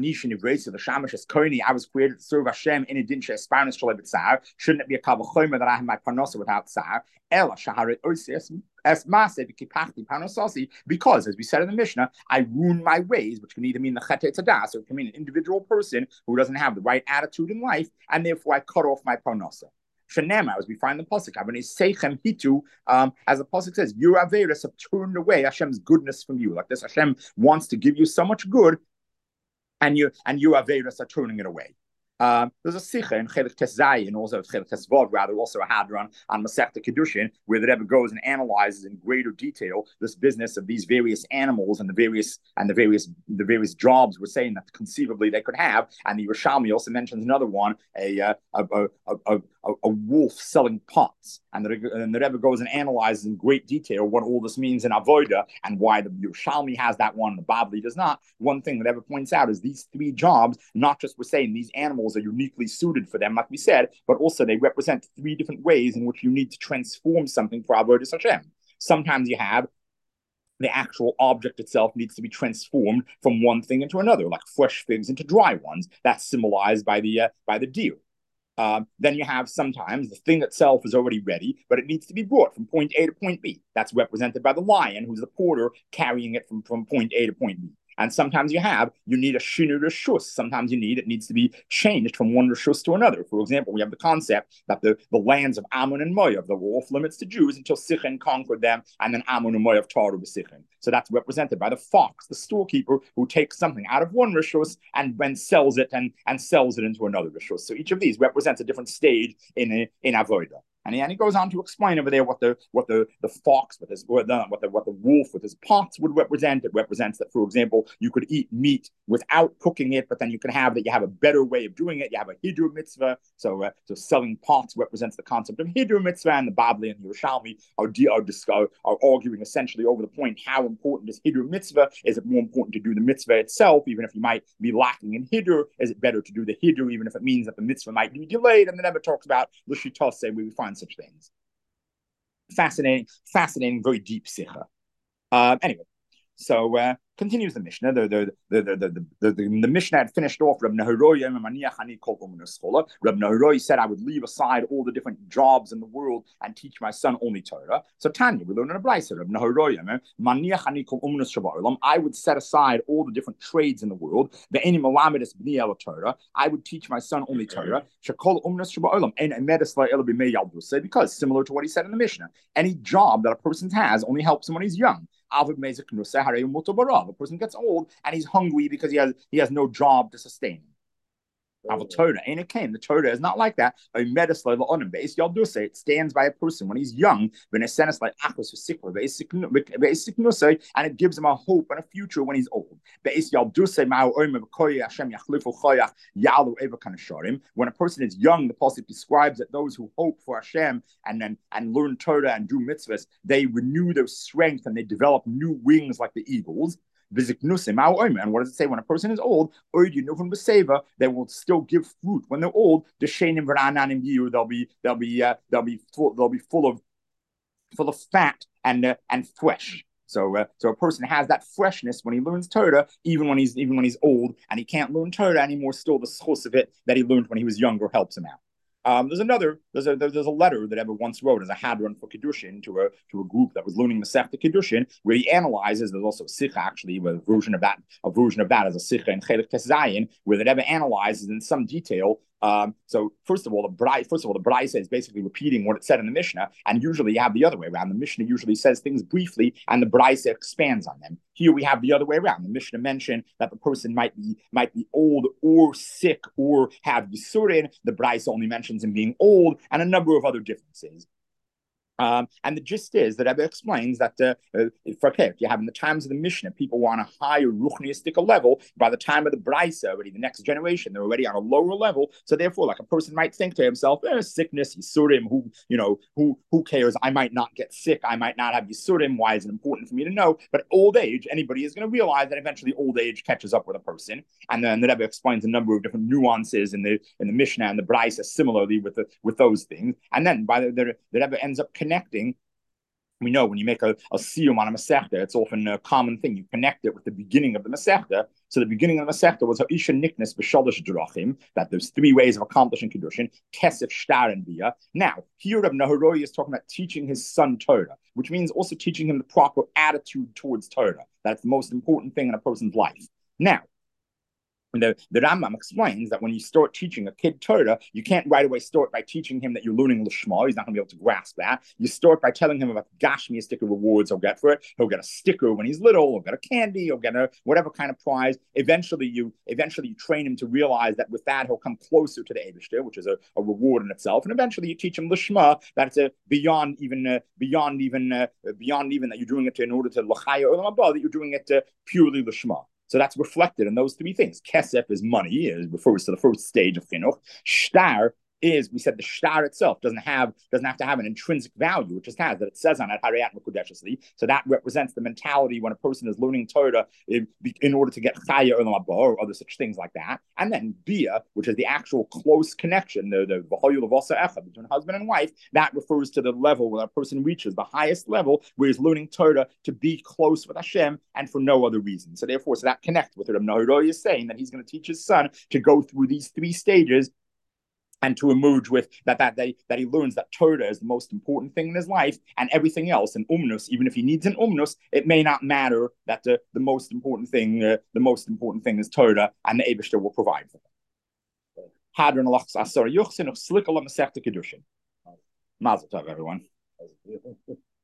was created to serve Hashem in adin she'esparnas shalei b'tzar. Shouldn't it be a kavachomer that I have my parnasa without tsar? Ela shaharet oisias es maaseh v'kipachti parnasasi. Because, as we said in the Mishnah, I ruin my ways, which can either mean the chetei tadas, or it can mean an individual person who doesn't have the right attitude in life, and therefore I cut off my parnasa. Shenema, as we find in the pasuk, seichem hitu, um, as the pasuk says, your averis have turned away Hashem's goodness from you. Like this, Hashem wants to give you so much good, and you and you Averis are turning it away. Um, there's a Sikha in Chelik Tes Zayin, and also Chelik Tes Vod, rather, also a Hadron on Masechta Kedushin, where the Rebbe goes and analyzes in greater detail this business of these various animals and the various and the various the various jobs we're saying that conceivably they could have. And the Yerushalmi also mentions another one, a uh, a, a, a, a, a wolf selling pots. And the, and the Rebbe goes and analyzes in great detail what all this means in Avodah and why the Yerushalmi has that one, the Babli does not. One thing the Rebbe points out is these three jobs, not just we're saying these animals are uniquely suited for them, like we said, but also they represent three different ways in which you need to transform something for Avodah Hashem. Sometimes you have the actual object itself needs to be transformed from one thing into another, like fresh figs into dry ones. That's symbolized by the uh, by the deer. Um, then you have sometimes the thing itself is already ready, but it needs to be brought from point A to point B. That's represented by the lion, who's the porter carrying it from, from point A to point B. And sometimes you have, you need a shinu reshus. Sometimes you need, it needs to be changed from one reshus to another. For example, we have the concept that the, the lands of Ammon and Moav, that were off limits to Jews until Sichem conquered them, and then Ammon and Moav taru b'Sichem. So that's represented by the fox, the storekeeper, who takes something out of one reshus and then sells it and, and sells it into another reshus. So each of these represents a different stage in a, in Avodah. And he, and he goes on to explain over there what the what the, the fox with his what the what the what the wolf with his pots would represent. It represents that, for example, you could eat meat without cooking it, but then you can have that you have a better way of doing it. You have a hidur mitzvah. So uh, so selling pots represents the concept of hidur mitzvah, and the Babli and the Yerushalmi are, are are arguing essentially over the point: how important is hidur mitzvah? Is it more important to do the mitzvah itself, even if you might be lacking in hidur? Is it better to do the hidur, even if it means that the mitzvah might be delayed? And the Rebbe talks about l'shitase, where we find such things. Fascinating, fascinating, very deep sikha. Uh, anyway, so uh, continues the Mishnah. The the the the the, the, the, the Mishnah had finished off. Reb Nehorai Reb Nehorai said, I would leave aside all the different jobs in the world and teach my son only Torah. So Tanya, we learn in a brayso. Reb Nehorai, I would set aside all the different trades in the world. I would teach my son only Torah. Because similar to what he said in the Mishnah, any job that a person has only helps him when he's young. A person gets old and he's hungry because he has he has no job to sustain him. Torah, and it came. The Torah is not like that. It stands by a person when he's young, and it gives him a hope and a future when he's old. When a person is young, the pasuk describes that those who hope for Hashem and then and learn Torah and do mitzvahs, they renew their strength and they develop new wings like the eagles. And what does it say? When a person is old, they will still give fruit. When they're old, they'll be they'll be uh, they'll be full, they'll be full of full of fat and uh, and fresh. So, uh, so a person has that freshness when he learns Torah, even when he's even when he's old, and he can't learn Torah anymore. Still, the source of it that he learned when he was younger helps him out. Um, there's another, there's a there's a letter that Rebbe once wrote as a hadron for Kiddushin to a to a group that was learning Masechta Kiddushin, where he analyzes. There's also a sikha actually, with a version of that, a version of that as a sikha in Chelik Tes Zayin, where the Rebbe analyzes in some detail. Um, so first of all, the Brai, first of all, the Braisa is basically repeating what it said in the Mishnah, and usually you have the other way around. The Mishnah usually says things briefly, and the Braisa expands on them. Here we have the other way around. The Mishnah mentioned that the person might be might be old or sick or have Yisurin. The Braisa only mentions him being old, and a number of other differences. Um, and the gist is that Rebbe explains that uh, uh, for okay, if you have in the times of the Mishnah, people were on a higher ruchniistic level. By the time of the Braisa, already the next generation, they're already on a lower level. So therefore, like a person might think to himself, eh, sickness, Yisurim, who you know, who who cares? I might not get sick. I might not have Yisurim. Why is it important for me to know? But old age, anybody is going to realize that eventually old age catches up with a person. And then the Rebbe explains a number of different nuances in the in the Mishnah and the Braisa similarly with the with those things. And then by the the, the Rebbe ends up connecting. We know when you make a, a siyum on a Masechta, it's often a common thing. You connect it with the beginning of the Masechta. So the beginning of the Masechta was Ha'isha Niknes B'Shalosh Drachim, that there's three ways of accomplishing Kiddushin, Kesef, Shtar, and Bia. Now, here Reb Naharoi is talking about teaching his son Torah, which means also teaching him the proper attitude towards Torah. That's the most important thing in a person's life. Now, The, the Rambam explains that when you start teaching a kid Torah, you can't right away start by teaching him that you're learning Lishma. He's not going to be able to grasp that. You start by telling him about the Gashmiistic rewards he'll get for it. He'll get a sticker when he's little. He'll get a candy. He'll get a whatever kind of prize. Eventually, you eventually you train him to realize that with that he'll come closer to the Eibishter, which is a, a reward in itself. And eventually, you teach him Lishma. That's a beyond even uh, beyond even uh, beyond even that you're doing it in order to L'chaya Olam Haba, that you're doing it uh, purely Lishma. So that's reflected in those three things. Kesef is money, it refers to the first stage of chinuch. Shtar is, we said the shtar itself doesn't have doesn't have to have an intrinsic value, it just has that it says on it, Harayat Mekudeshesli. So that represents the mentality when a person is learning Torah in, in order to get Chaya Olam Haba or other such things like that. And then Bia, which is the actual close connection, the the V'hoyu Levasa Echad, between husband and wife, that refers to the level where a person reaches the highest level where he's learning Torah to be close with Hashem and for no other reason. So therefore, so that connects with it. Reb Naharoi is saying that he's going to teach his son to go through these three stages and to emerge with that that they that he learns that Torah is the most important thing in his life, and everything else, and umnus, even if he needs an umnus, it may not matter. That the, the most important thing, uh, the most important thing is Torah, and the Eibishter will provide for him. Hadron alachs asar yuchsin of slik alam masechta kiddushin. Mazel tov, everyone.